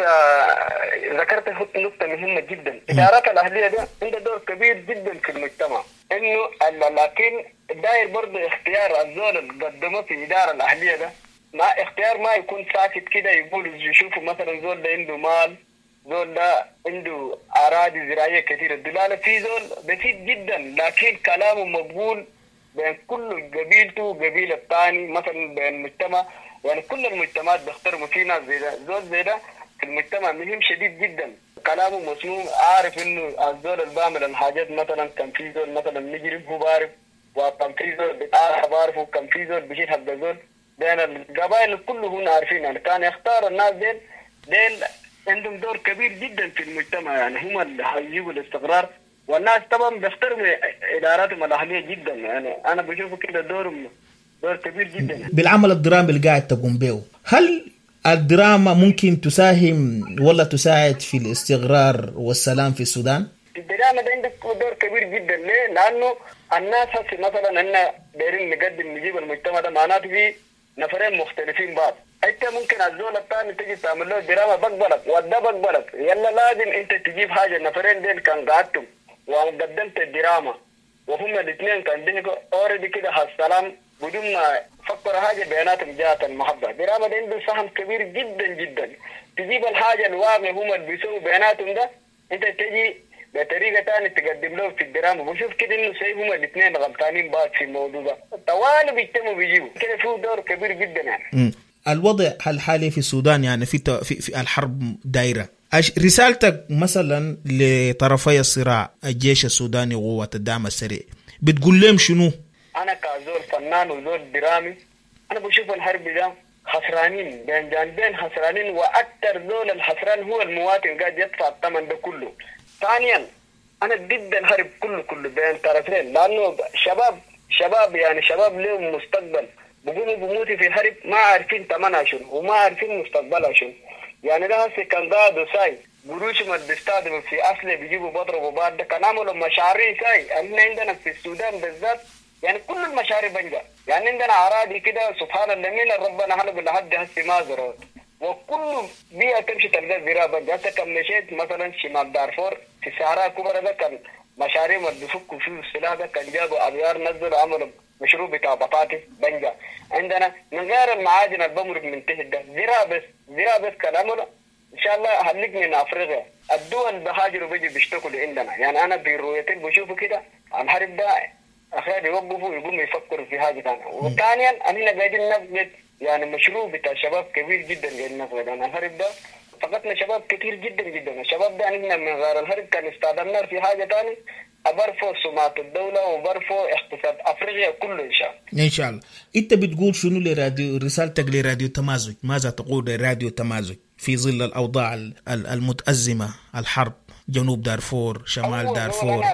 ذكرت نقطة مهمة جدا. الإدارات الأهلية ده عندها دور كبير جدا في المجتمع، إنه لكن داير برضه اختيار الزول اللي قدمه في الإدارة الأهلية ده، ما اختيار ما يكون ساكت كده يقول يشوفوا مثلا زول ده عنده مال، زول ده عنده أراضي زراعية كثيرة، الدلالة في زول بسيط جدا لكن كلامه مقبول بين كل قبيلته وقبيلة الثاني، مثلا بين المجتمع، يعني كل المجتمعات بيحترموا في ناس زي ده، زول زي ده في المجتمع مهم شديد جدا، كلامه مسموع، عارف انه الزول اللي بعمل الحاجات، مثلا كان في زول مثلا مجرم هو بعرف، وكان في زول بتاع بعرف، وكان في زول بيشيل حق زول، بين القبائل كلهم عارفين، يعني كان يختار الناس ديل عندهم دور كبير جدا في المجتمع، يعني هم اللي هيجيبوا الاستقرار، والناس طبعا بيحترموا اداراتهم الاهليه جدا، يعني انا بشوفه كده دور كبير جدا.
بالعمل الدرامي اللي قاعد تقوم به، هل الدراما ممكن تساهم ولا تساعد في الاستقرار والسلام في السودان؟
الدراما ده عندك دور كبير جدا. ليه؟ لانه الناس هسه مثلا ان دايرين نقدم نجيب المجتمع ده، معناته في نفرين مختلفين بعض، انت ممكن الزول الثاني تجي تعمل له دراما بقبلك وده بقبلك، يلا لازم انت تجيب حاجه. النفرين دول كان قعدتم وقدمت الدراما وهم الاثنين كان بينكم اوريدي كده السلام بدون ما فكروا حاجه بيناتهم جات المحبه. الدراما ده عنده سهم كبير جدا جدا، تجيب الحاجه الواقع هم اللي بيسووا بيناتهم ده، انت تجي بطريقه ثانيه تقدم لهم في الدراما، بشوف كده انه سيب هم الاثنين غلطانين بعض في الموضوع ده، طوالي بيجتمعوا بيجيبوا كده، فيه دور كبير جدا يعني.
الوضع الحالي في السودان يعني في الحرب دايره، رسالتك مثلا لطرفي الصراع الجيش السوداني وقوة الدعم السريع بتقول لهم شنو؟
انا كزول فنان وزول درامي انا بشوف الحرب ده خسرانين، بين جانبين خسرانين، واكثر زول الخسران هو المواطن قاعد يدفع الثمن ده كله. ثانيا انا ضد الحرب كله بين طرفين، لانه شباب يعني شباب لهم مستقبل، بيقوموا بموتوا في الحرب ما عارفين ثمنها شنو وما عارفين مستقبلها شنو. يعني ده هسه كان قاعد ساي قروشهم اللي بيستخدموا في اصله بيجيبوا بضربوا بعض، ده كان عملوا مشاريع ساي. احنا عندنا في السودان بالذات يعني كل المشاريع بنجا، يعني عندنا اراضي كده سبحان الله من ربنا حلب لحد هسه ما زرعوا، وكل بيئه تمشي تلقى زراعه بنجا. هسه كان مشيت مثلا شمال دارفور في الصحراء الكبرى ده كان مشاريع اللي بيفكوا فيه السلاح ده، كان جابوا ابيار نزلوا عملوا مشروع بتاع بطاطس بنجا. عندنا من غير المعادن البمرق من تحت ده زراعه بس كان عملوا ان شاء الله هنلق من افريقيا. الدول بهاجروا بيجي بيشتكوا عندنا، يعني انا برؤيتي بشوفوا كده الحرب ده اخيرا يوقفوا يقوموا يفكروا في حاجه ثانيه. وثانيا احنا قاعدين نفقد يعني مشروع بتاع شباب كبير جدا قاعدين نفقد. انا الحرب ده فقدنا شباب كثير جدا. الشباب ده احنا من غير الحرب كان استخدمنا في حاجه ثانيه، برفو سمعة الدولة وبرفو اقتصاد افريقيا كله ان شاء الله.
انت بتقول شنو لراديو، رسالتك لراديو تمازج، ماذا تقول لراديو تمازج في ظل الاوضاع المتأزمة، الحرب جنوب دارفور شمال دارفور؟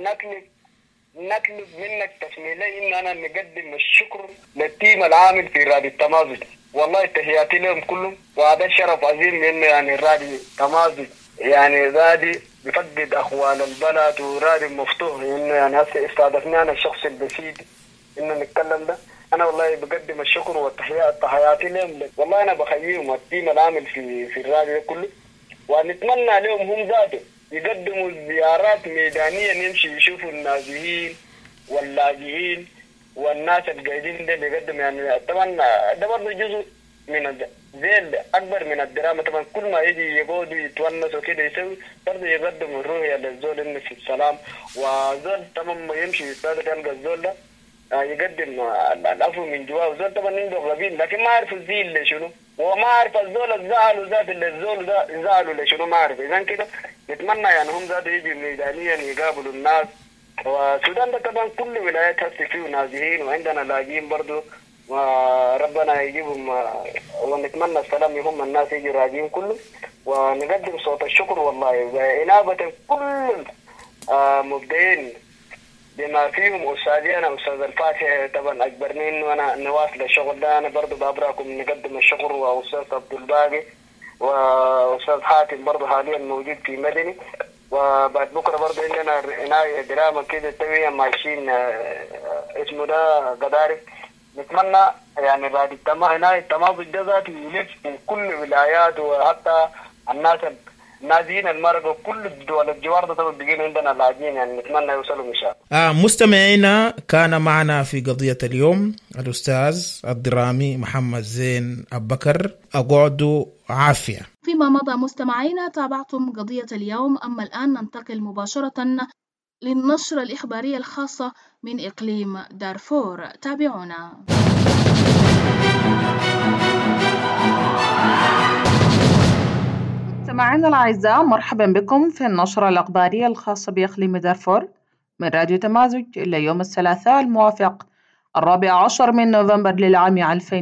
نطلب منك تسميلي ان انا نقدم الشكر للتيم العامل في راديو تمازج، والله تحياتي لهم كلهم، وهذا شرف عظيم من يعني راديو تمازج، يعني رادي بفقد اخوان البلد ورادي مفتوح انه يعني هسه استضافني انا الشخص البسيط انه نتكلم ده. انا والله بقدم الشكر والتحياتي لهم، والله انا بخليهم التيم العامل في الراديو كله، ونتمنى لهم هم ذاته يقدموا زيارات ميدانيه نمشي يشوفوا النازحين واللاجئين والناس القاعدين ده بيقدم. يعني طبعا ده برضه جزء من زي اكبر من الدراما، طبعا كل ما يجي يقعدوا يتونسوا كده يسوي برضه يقدموا الرؤيه للزول انه في السلام، وزول طبعا ما يمشي يستاذ يلقى الزول ده يقدم العفو من جواه، وزول طبعا عنده غبين لكن ما عارف الزيل لشنو، وما عارف الزول الزعل ذات اللي الزول ده زعلوا لشنو ما عارف. اذا كده نتمنى يعني هم ذات يجي ميدانيا يقابلوا الناس. والسودان ده طبعا كل ولايات هسه فيه نازحين وعندنا لاجئين برضه، وربنا يجيبهم، ونتمنى السلام يهم الناس يجي راجعين كله، ونقدم صوت الشكر والله بإنابة كل مبدئين بما فيهم أستاذي أنا أستاذ الفاتح طبعا أجبرني إنه أنا نواصل الشغل ده. أنا برضه بأبراكم نقدم الشكر، وأستاذ عبد الباقي وأستاذ حاتم برضه حاليا موجود في مدني، وبعد بكره برضه عندنا عناية دراما كده توية ماشيين اسمه ده قداري، نتمنى يعني بعد التماسك ده ذاته يلف من كل ولايات وحتى الناس هنا المرضى كل الدول الجوار ده طبعا بيجينا عندنا لاجئين يعني نتمنى يوصلوا ان شاء الله.
مستمعينا، كان معنا في قضية اليوم الأستاذ الدرامي محمد زين أبكر. أقعدوا عافية.
فيما مضى مستمعينا تابعتم قضية اليوم، أما الآن ننتقل مباشرة للنشرة الإخبارية الخاصة من إقليم دارفور. تابعونا.
مستمعينا الأعزاء، مرحبا بكم في النشرة الإخبارية الخاصة بإقليم دارفور من راديو تمازج إلى يوم الثلاثاء الموافق 14 من نوفمبر للعام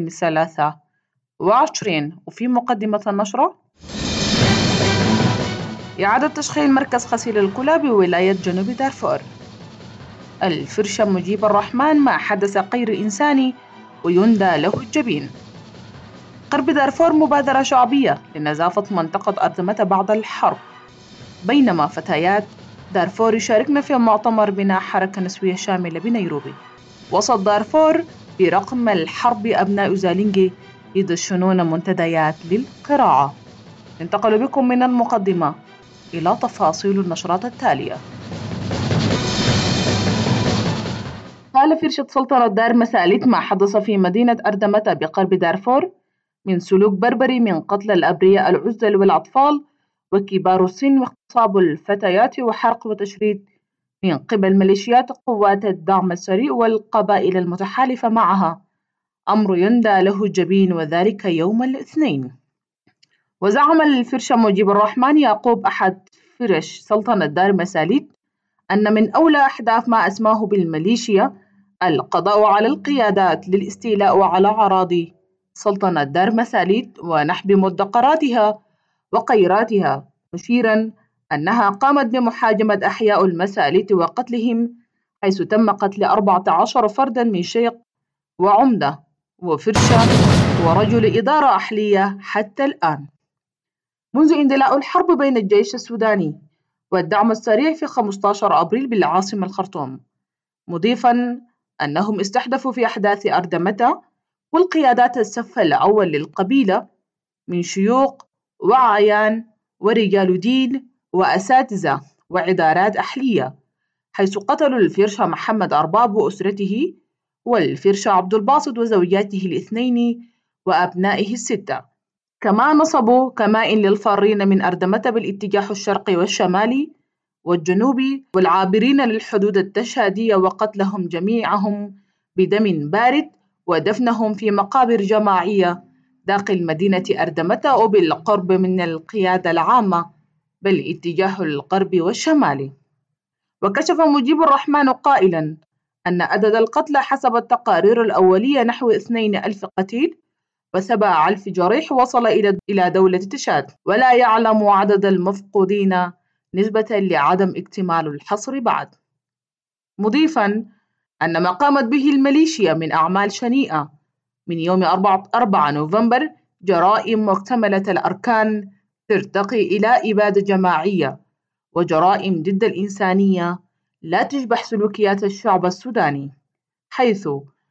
2023. وفي مقدمة النشرة: إعادة تشغيل مركز غسيل الكلى بولاية جنوب دارفور. الفرشة مجيب الرحمن: ما حدث غير إنساني ويندى له الجبين. غرب دارفور: مبادرة شعبية لنظافة منطقة أرزمة بعد الحرب، بينما فتيات دارفور يشاركن في مؤتمر بناء حركة نسوية شاملة بنيروبي. وسط دارفور: برقم الحرب أبناء زالينجي يدشنون منتديات للقراءة. ننتقل بكم من المقدمة إلى تفاصيل النشرات التالية. قال فرشة سلطنة دار مساليت ما حدث في مدينة أردمة بقرب دارفور من سلوك بربري من قتل الأبرياء العزل والأطفال وكبار السن واغتصاب الفتيات وحرق وتشريد من قبل ميليشيات قوات الدعم السريع والقبائل المتحالفة معها، أمر يندى له الجبين، وذلك يوم الاثنين. وزعم الفرشة مجيب الرحمن يعقوب أحد فرش سلطنة دار مساليت أن من أولى أهداف ما أسماه بالميليشيا القضاء على القيادات للاستيلاء على أراضي سلطنة دار مساليت ونحب مدقراتها وقيراتها، مشيرا أنها قامت بمحاجمة أحياء المساليت وقتلهم، حيث تم قتل 14 فردا من شيخ وعمدة وفرشة ورجل إدارة أحلية حتى الآن منذ اندلاع الحرب بين الجيش السوداني والدعم السريع في 15 أبريل بالعاصمة الخرطوم، مضيفا أنهم استحدثوا في أحداث أردمة والقيادات الصف الأول للقبيلة من شيوخ وعيان ورجال دين وأساتذة وعدارات أحلية، حيث قتلوا الفرشة محمد أرباب وأسرته والفرشة عبد الباسط وزوجاته الاثنين وأبنائه الستة. كما نصبوا كمائن للفارين من أردمة بالاتجاه الشرقي والشمالي والجنوبي والعابرين للحدود التشادية، وقتلهم جميعهم بدم بارد ودفنهم في مقابر جماعية داخل مدينة أردمة وبالقرب من القيادة العامة بالاتجاه الغربي والشمالي. وكشف مجيب الرحمن قائلا أن عدد القتلى حسب التقارير الأولية نحو 2,000 قتيل و7,000 جريح وصل إلى دولة تشاد، ولا يعلم عدد المفقودين نسبة لعدم اكتمال الحصر بعد، مضيفا أن ما قامت به الميليشيا من أعمال شنيئة من يوم 4 نوفمبر جرائم مكتملة الأركان ترتقي إلى إبادة جماعية وجرائم ضد الإنسانية لا تشبه سلوكيات الشعب السوداني، حيث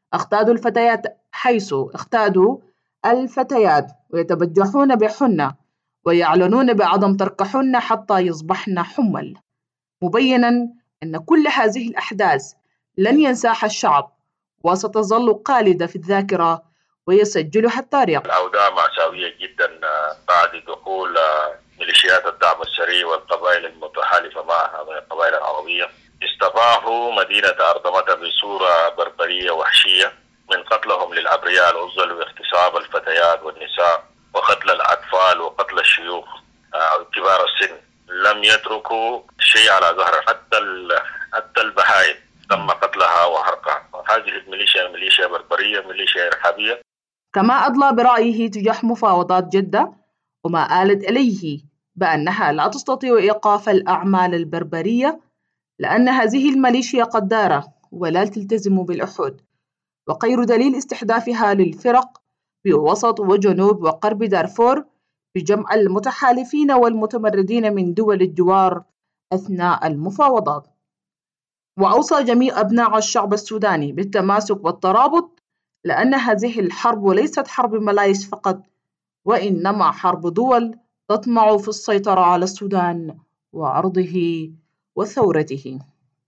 اختادوا الفتيات ويتبجحون بحنة ويعلنون بعدم تركحن حتى يصبحن حمل، مبينا أن كل هذه الأحداث لن ينساها الشعب وستظل قالدة في الذاكرة ويسجلها التاريخ.
الأوضاع مأساوية جدا بعد دخول ميليشيات الدعم السريع والقبائل المتحالفة معها من القبائل العربية، استباحوا مدينة أردمة بصورة بربرية وحشية، من قتلهم للأبرياء العزل واغتصاب الفتيات والنساء وقتل الأطفال وقتل الشيوخ كبار السن. لم يتركوا شيء على ظهر، حتى البهائم تم قتلها وحرقها. هذه الميليشيا ميليشيا بربرية، ميليشيا إرهابية.
كما أدلى برأيه تجاه مفاوضات جدة وما آلت إليه بأنها لا تستطيع إيقاف الأعمال البربرية لأن هذه الميليشيا قدارة ولا تلتزم بالعهود، وغير دليل استحداثها للفرق بوسط وجنوب وغرب دارفور بجمع المتحالفين والمتمردين من دول الجوار أثناء المفاوضات. وأوصى جميع أبناء الشعب السوداني بالتماسك والترابط لأن هذه الحرب ليست حرب ملايش فقط، وإنما حرب دول تطمع في السيطرة على السودان وعرضه وثورته.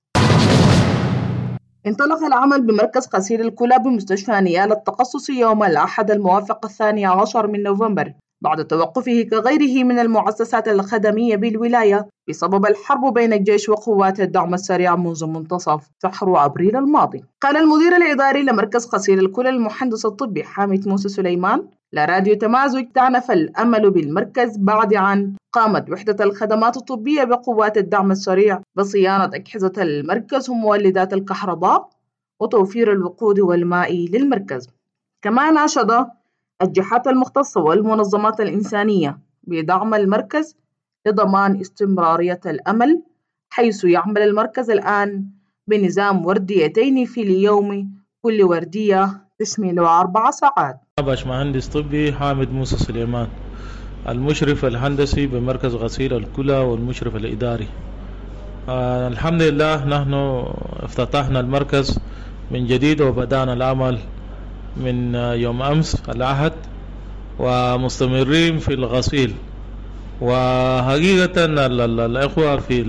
انطلق العمل بمركز غسيل الكلى بمستشفى نيال التخصصي يوم الأحد الموافق 12 من نوفمبر بعد توقفه كغيره من المؤسسات الخدمية بالولاية بسبب الحرب بين الجيش وقوات الدعم السريع منذ منتصف شهر أبريل الماضي. قال المدير الإداري لمركز غسيل الكلى المهندس الطبي حامد موسى سليمان لراديو تمازج: تعنف الأمل بالمركز بعد أن قامت وحدة الخدمات الطبية بقوات الدعم السريع بصيانة أجهزة المركز ومولدات الكهرباء وتوفير الوقود والماء للمركز. كما ناشد الجهات المختصة والمنظمات الإنسانية بدعم المركز لضمان استمرارية الأمل، حيث يعمل المركز الآن بنظام ورديتين في اليوم، كل وردية تشمل 4 ساعات.
باشمهندس طبي حامد موسى سليمان، المشرف الهندسي بمركز غسيل الكلى والمشرف الإداري. الحمد لله نحن افتتحنا المركز من جديد وبدأنا العمل من يوم أمس الأحد ومستمرين في الغسيل. وحقيقة الإخوة في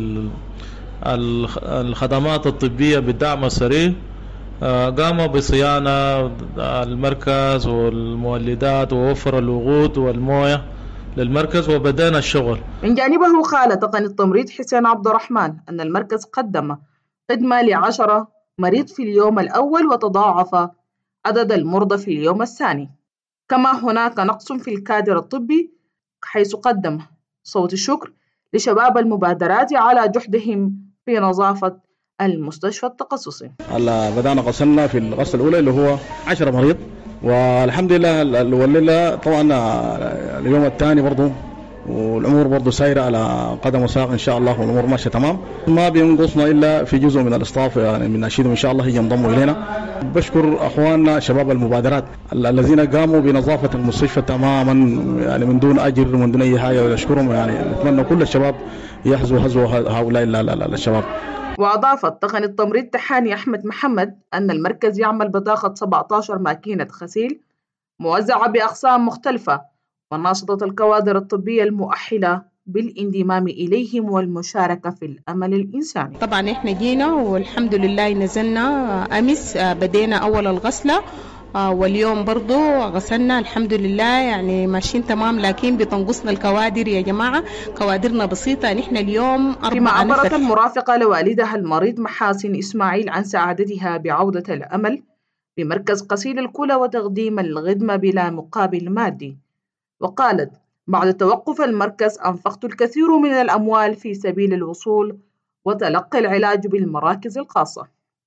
الخدمات الطبية بالدعم السريع قاموا بصيانة المركز والمولدات ووفر الوقود والموية للمركز وبدأنا الشغل.
من جانبه قال تقني التمريض حسين عبد الرحمن أن المركز قدم خدمة ل10 مريض في اليوم الأول وتضاعف عدد المرضى في اليوم الثاني. كما هناك نقص في الكادر الطبي، حيث قدم صوت الشكر لشباب المبادرات على جهدهم في نظافة المستشفى التخصصي.
هلا بدأنا غسلنا في الغسلة الأولى اللي هو 10 مريض، والحمد لله والليلة طبعا اليوم الثاني برضو، والأمور برضو سايرة على قدم وساق إن شاء الله، والأمور ماشية تمام. ما بينقصنا إلا في جزء من الاستاف، يعني من نشيدهم إن شاء الله ينضموا إلينا. بشكر أخواننا شباب المبادرات الذين قاموا بنظافة المستشفى تماما، يعني من دون أجر ومن دون أي حاجة، ونشكرهم. يعني نتمنى كل الشباب يحظوا هؤلاء الشباب.
وأضافت تقني التمريض تحاني أحمد محمد أن المركز يعمل بطاقة 17 ماكينة غسيل موزعة بأقسام مختلفة، وناشطة الكوادر الطبية المؤهلة بالانضمام إليهم والمشاركة في الأمل الإنساني.
طبعا إحنا جينا والحمد لله نزلنا أمس، بدينا أول الغسلة واليوم برضو غسلنا الحمد لله، يعني ماشيين تمام، لكن بتنقصنا الكوادر يا جماعة، كوادرنا بسيطة. نحن اليوم 4
فيما عبرت المرافقة لوالدها المريض محاسن إسماعيل عن سعادتها بعودة الأمل بمركز غسيل الكلى وتقديم الخدمة بلا مقابل مادي. وقالت: بعد توقف المركز أنفقت الكثير من الأموال في سبيل الوصول وتلقي العلاج بالمراكز الخاصة.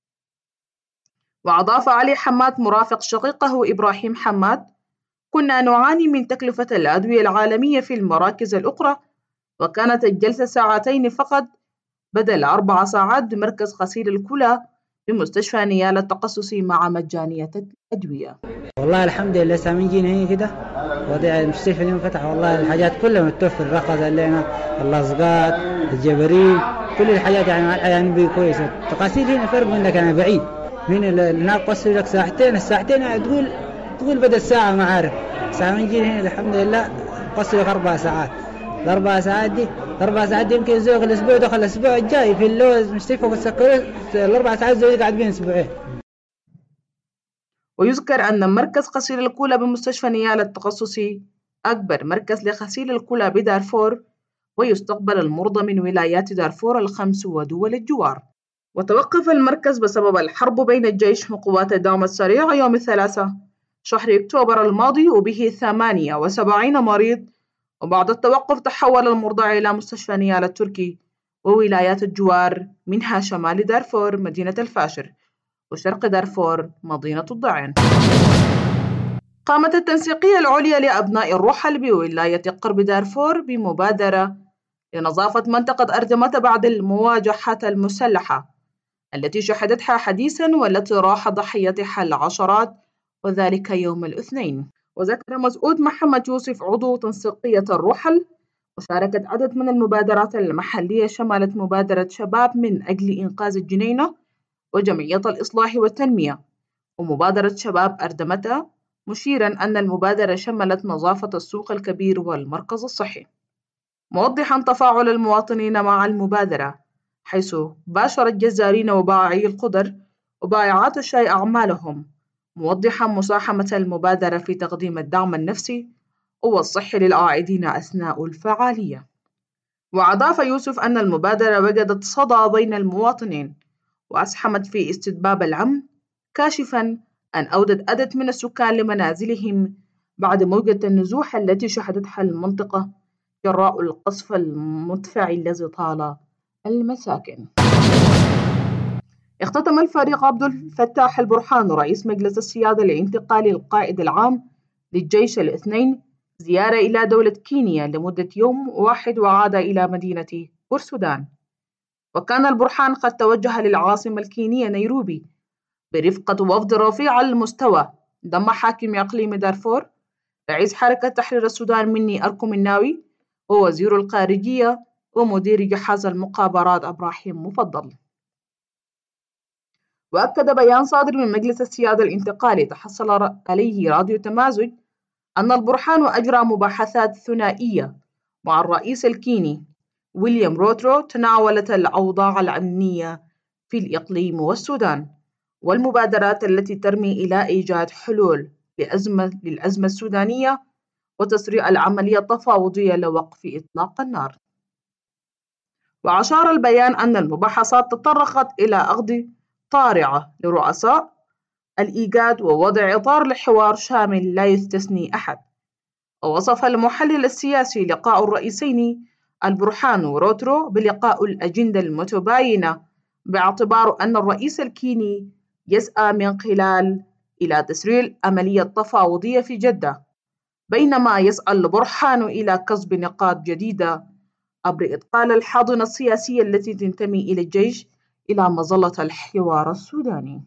وأضاف علي حماد مرافق شقيقه إبراهيم حماد: كنا نعاني من تكلفة الأدوية العالمية في المراكز الأخرى، وكانت الجلسة 2 ساعات فقط بدل 4 ساعات بمركز غسيل الكلى بمستشفى نيال التخصصي مع مجانية الأدوية.
والله الحمد لله سامين جينا هنا كده، وضع المستشفى اليوم فتح، والله الحاجات كلها متوفر، الرقص لنا، اللصقات، الجبرين، كل الحاجات يعني كويسة. التقاسيل هنا فرق منك، يعني بعيد هنا هناك قصوا لك ساعتين، الساعتين تقول بدل ساعة، ما عارف. سامين جينا هنا الحمد لله قصوا لك 4 ساعات. ال4 ساعات دي يمكن زوج الأسبوع دخل الأسبوع الجاي في اللوز مستشفى والسكري، ال4 ساعات زوج قاعد بين أسبوعين.
ويذكر أن مركز غسيل الكلى بمستشفى نيال التخصصي أكبر مركز لغسيل الكلى بدارفور، ويستقبل المرضى من ولايات دارفور ال5 ودول الجوار. وتوقف المركز بسبب الحرب بين الجيش وقوات الدعم السريع يوم 3 شهر أكتوبر الماضي، وبه 78 مريض. وبعد التوقف تحول المرضى إلى مستشفى نيال التركي وولايات الجوار، منها شمال دارفور مدينة الفاشر، وشرق دارفور مدينة الضعين. قامت التنسيقية العليا لأبناء الرحل بولاية قرب دارفور بمبادرة لنظافة منطقة أردمة بعد المواجهات المسلحة التي شهدتها حديثا والتي راح ضحيتها العشرات، وذلك يوم الاثنين. وذكر مسعود محمد يوسف عضو تنسيقية الرحل مشاركة عدد من المبادرات المحلية، شملت مبادرة شباب من أجل إنقاذ الجنينة وجمعية الإصلاح والتنمية ومبادرة شباب أردمتة، مشيرا أن المبادرة شملت نظافة السوق الكبير والمركز الصحي، موضحا تفاعل المواطنين مع المبادرة، حيث باشر الجزارين وبائعي الخضر وبائعات الشاي أعمالهم، موضحا مساهمة المبادرة في تقديم الدعم النفسي والصحي للعائدين أثناء الفعالية. وأضاف يوسف أن المبادرة وجدت صدى بين المواطنين وأسهمت في استتباب الأمن، كاشفا أن أودت عدد من السكان لمنازلهم بعد موجة النزوح التي شهدتها المنطقة جراء القصف المدفع الذي طال المساكن. اختتم الفريق عبد الفتاح البرهان رئيس مجلس السيادة الانتقالي القائد العام للجيش الاثنين زيارة إلى دولة كينيا لمدة يوم واحد وعاد إلى مدينة بورسودان. وكان البرهان قد توجه للعاصمة الكينية نيروبي برفقة وفد رفيع المستوى ضم حاكم إقليم دارفور رئيس حركة تحرير السودان مني أركو مناوي ووزير الخارجية ومدير جهاز المخابرات إبراهيم مفضل. وأكد بيان صادر من مجلس السيادة الانتقالي تحصل عليه راديو تمازج أن البرهان أجرى مباحثات ثنائية مع الرئيس الكيني ويليام روترو تناولت الأوضاع الأمنية في الإقليم والسودان والمبادرات التي ترمي إلى إيجاد حلول للأزمة السودانية وتسريع العملية التفاوضية لوقف إطلاق النار. وأشار البيان أن المباحثات تطرقت إلى أخذ طارعة لرؤساء الإيجاد ووضع إطار لحوار شامل لا يستثني أحد. ووصف المحلل السياسي لقاء الرئيسين البرهان وروترو بلقاء الأجندة المتباينة باعتبار أن الرئيس الكيني يسعى من خلال إلى تسريع العملية التفاوضية في جدة، بينما يسعى البرهان إلى كسب نقاط جديدة عبر إدخال الحاضنة السياسية التي تنتمي إلى الجيش إلى مظلة الحوار السوداني.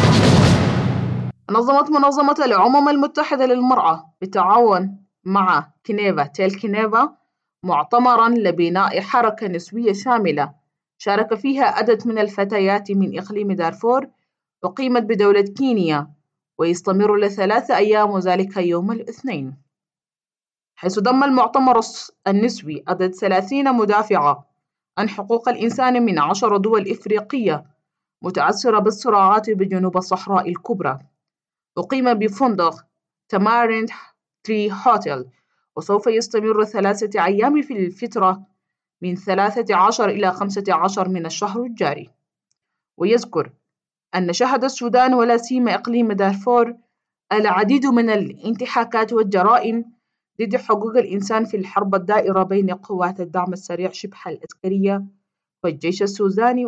نظمت منظمة الأمم المتحدة للمرأة بالتعاون مع تيل كينيفا مؤتمرا لبناء حركة نسوية شاملة شارك فيها عدد من الفتيات من إقليم دارفور أقيمت بدولة كينيا ويستمر ل3 أيام وذلك يوم الاثنين، حيث ضم المؤتمر النسوي عدد 30 مدافعة عن حقوق الإنسان من 10 دول إفريقية متأثرة بالصراعات بجنوب الصحراء الكبرى. أقيم بفندق تاماريند تري هوتيل وسوف يستمر 3 أيام في الفترة من 13 إلى 15 من الشهر الجاري. ويذكر أن شهد السودان ولا سيما إقليم دارفور العديد من الانتهاكات والجرائم ضد حقوق الإنسان في الحرب الدائرة بين قوات الدعم السريع شبه العسكرية والجيش السوداني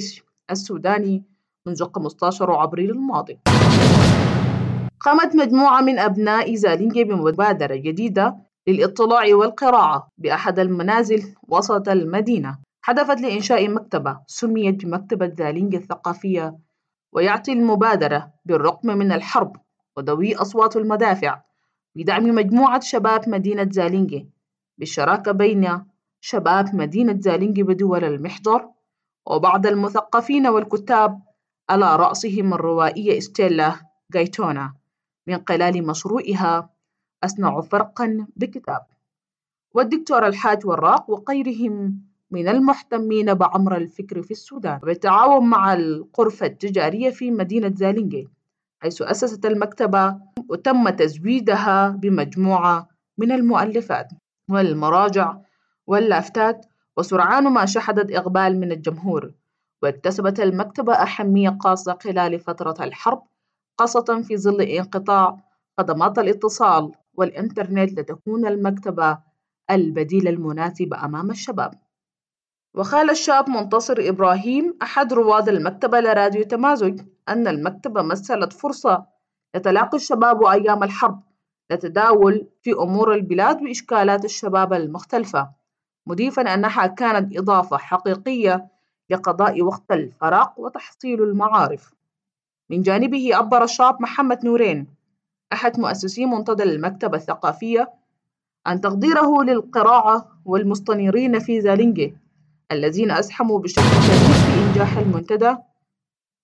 منذ 15 أبريل الماضي. قامت مجموعة من أبناء زالينجي بمبادرة جديدة للاطلاع والقراءة بأحد المنازل وسط المدينة، هدفت لإنشاء مكتبة سميت بمكتبة زالينجي الثقافية، ويعطي المبادرة بالرغم من الحرب وضوي أصوات المدافع بدعم مجموعة شباب مدينة زالينجي بالشراكة بين شباب مدينة زالينجي ودول المحجر وبعض المثقفين والكتاب على رأسهم الروائية ستيلا غايتونا من خلال مشروعها أصنع فرقا بكتاب، والدكتور الحاج وراق وغيرهم من المهتمين بعمر الفكر في السودان بالتعاون مع الغرفة التجارية في مدينة زالينجي، حيث أسست المكتبة وتم تزويدها بمجموعة من المؤلفات والمراجع واللافتات، وسرعان ما شهدت إقبال من الجمهور. واكتسبت المكتبة أهمية خاصة خلال فترة الحرب، خاصة في ظل انقطاع خدمات الاتصال والإنترنت، لتكون المكتبة البديل المناسب أمام الشباب. وقال الشاب منتصر إبراهيم أحد رواد المكتبة لراديو تمازج أن المكتبة مثلت فرصة لتلاقي الشباب أيام الحرب لتداول في أمور البلاد وإشكالات الشباب المختلفة، مضيفا أنها كانت إضافة حقيقية لقضاء وقت الفراغ وتحصيل المعارف. من جانبه عبر الشاب محمد نورين أحد مؤسسي منتدى المكتبة الثقافية عن تقديره للقراءة والمستنيرين في زالينجي الذين أسهموا بشكل كبير في إنجاح المنتدى،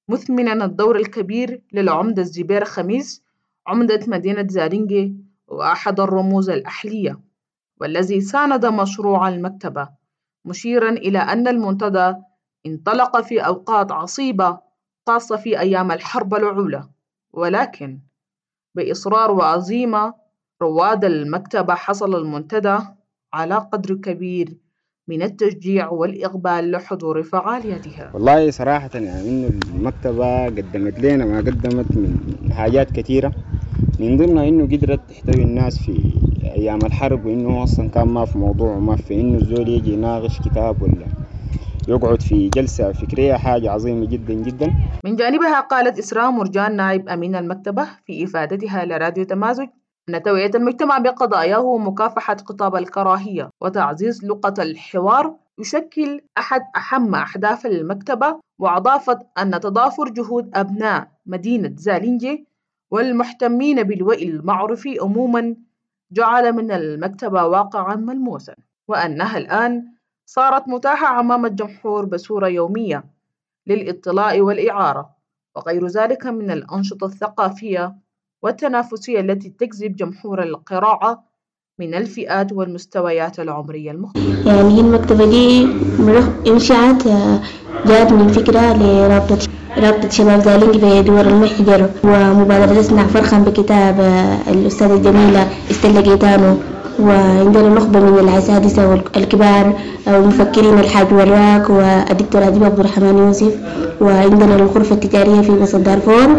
مثمنا الدور الكبير للعمدة الزبير خميس عمدة مدينة زالينجي وأحد الرموز الأحلية، والذي ساند مشروع المكتبة، مشيرا إلى أن المنتدى انطلق في أوقات عصيبة خاصة في أيام الحرب الأولى، ولكن بإصرار وعزيمة رواد المكتبة حصل المنتدى على قدر كبير من التشجيع والإقبال لحضور فعالياتها.
والله صراحة يعني إنه المكتبة قدمت لنا ما قدمت من حاجات كثيرة، من ضمنها إنه قدرت تحتوي الناس في أيام الحرب، وإنه أصلا كان ما في موضوع وما في إنه الزول يجي يناقش كتاب ولا يقعد في جلسة فكرية، حاجة عظيمة جدا جدا.
من جانبها قالت إسراء مرجان نائب أمين المكتبة في إفادتها لراديو تمازج أن توعية المجتمع بقضاياه ومكافحة خطاب الكراهية وتعزيز لغة الحوار يشكل أحد أهم أهداف المكتبة، وأضافت أن تضافر جهود أبناء مدينة زالينجي والمهتمين بالوعي المعرفي عموما جعل من المكتبة واقعا ملموسا، وأنها الآن صارت متاحة أمام الجمهور بصورة يومية للاطلاع والإعارة وغير ذلك من الأنشطة الثقافية والتنافسية التي تجذب جمهور القراءة من الفئات والمستويات العمرية المختلفة.
يعني المكتبة دي انشأت جات من فكرة رابطة شباب زالينجي بدور المحجر، ومبادرة اصنع فرخا بكتاب الأستاذة الجميلة استيلا جيتانو، وعندنا نخبة من الأساتذة والكبار والمفكرين الحاج وراك والدكتور أديب عبد الرحمن يوسف، وعندنا الغرفة التجارية في وسط دارفور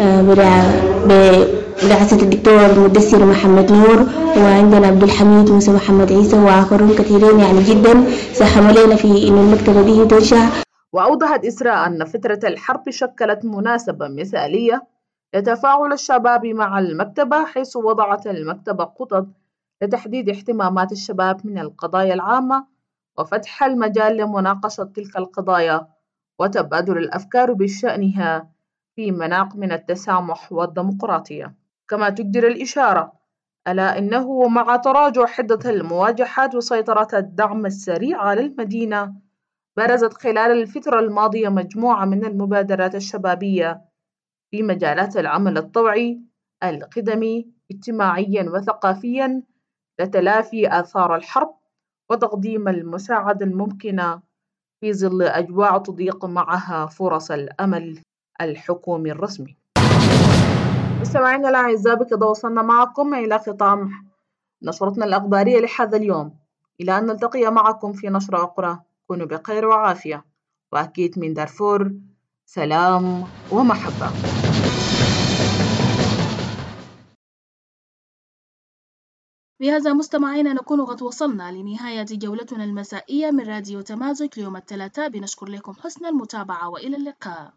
برئاسة الدكتور مدثر محمد نور، وعندنا عبد الحميد موسى محمد عيسى وآخرون كثيرين يعني جدا ساهموا لنا في إن المكتبة دي تنشأ.
وأوضحت إسراء أن فترة الحرب شكلت مناسبة مثالية لتفاعل الشباب مع المكتبة، حيث وضعت المكتبة خطط لتحديد اهتمامات الشباب من القضايا العامة وفتح المجال لمناقشة تلك القضايا وتبادل الأفكار بشأنها في مناخ من التسامح والديمقراطية. كما تقدر الإشارة على أنه مع تراجع حدة المواجهات وسيطرة الدعم السريع على المدينة، برزت خلال الفترة الماضية مجموعة من المبادرات الشبابية في مجالات العمل الطوعي الخدمي اجتماعيا وثقافيا لتلافي آثار الحرب وتقديم المساعدة الممكنة في ظل أجواء تضيق معها فرص الأمل الحكومي الرسمي. مستمعينا الأعزاء، بكذا وصلنا معكم إلى ختام نشرتنا الأخبارية لهذا اليوم، إلى أن نلتقي معكم في نشرة أخرى. كونوا بخير وعافية، وأكيد من دارفور سلام ومحبة.
بهذا مستمعينا نكون قد وصلنا لنهاية جولتنا المسائية من راديو تمازج ليوم الثلاثاء. بنشكر لكم حسن المتابعة وإلى اللقاء.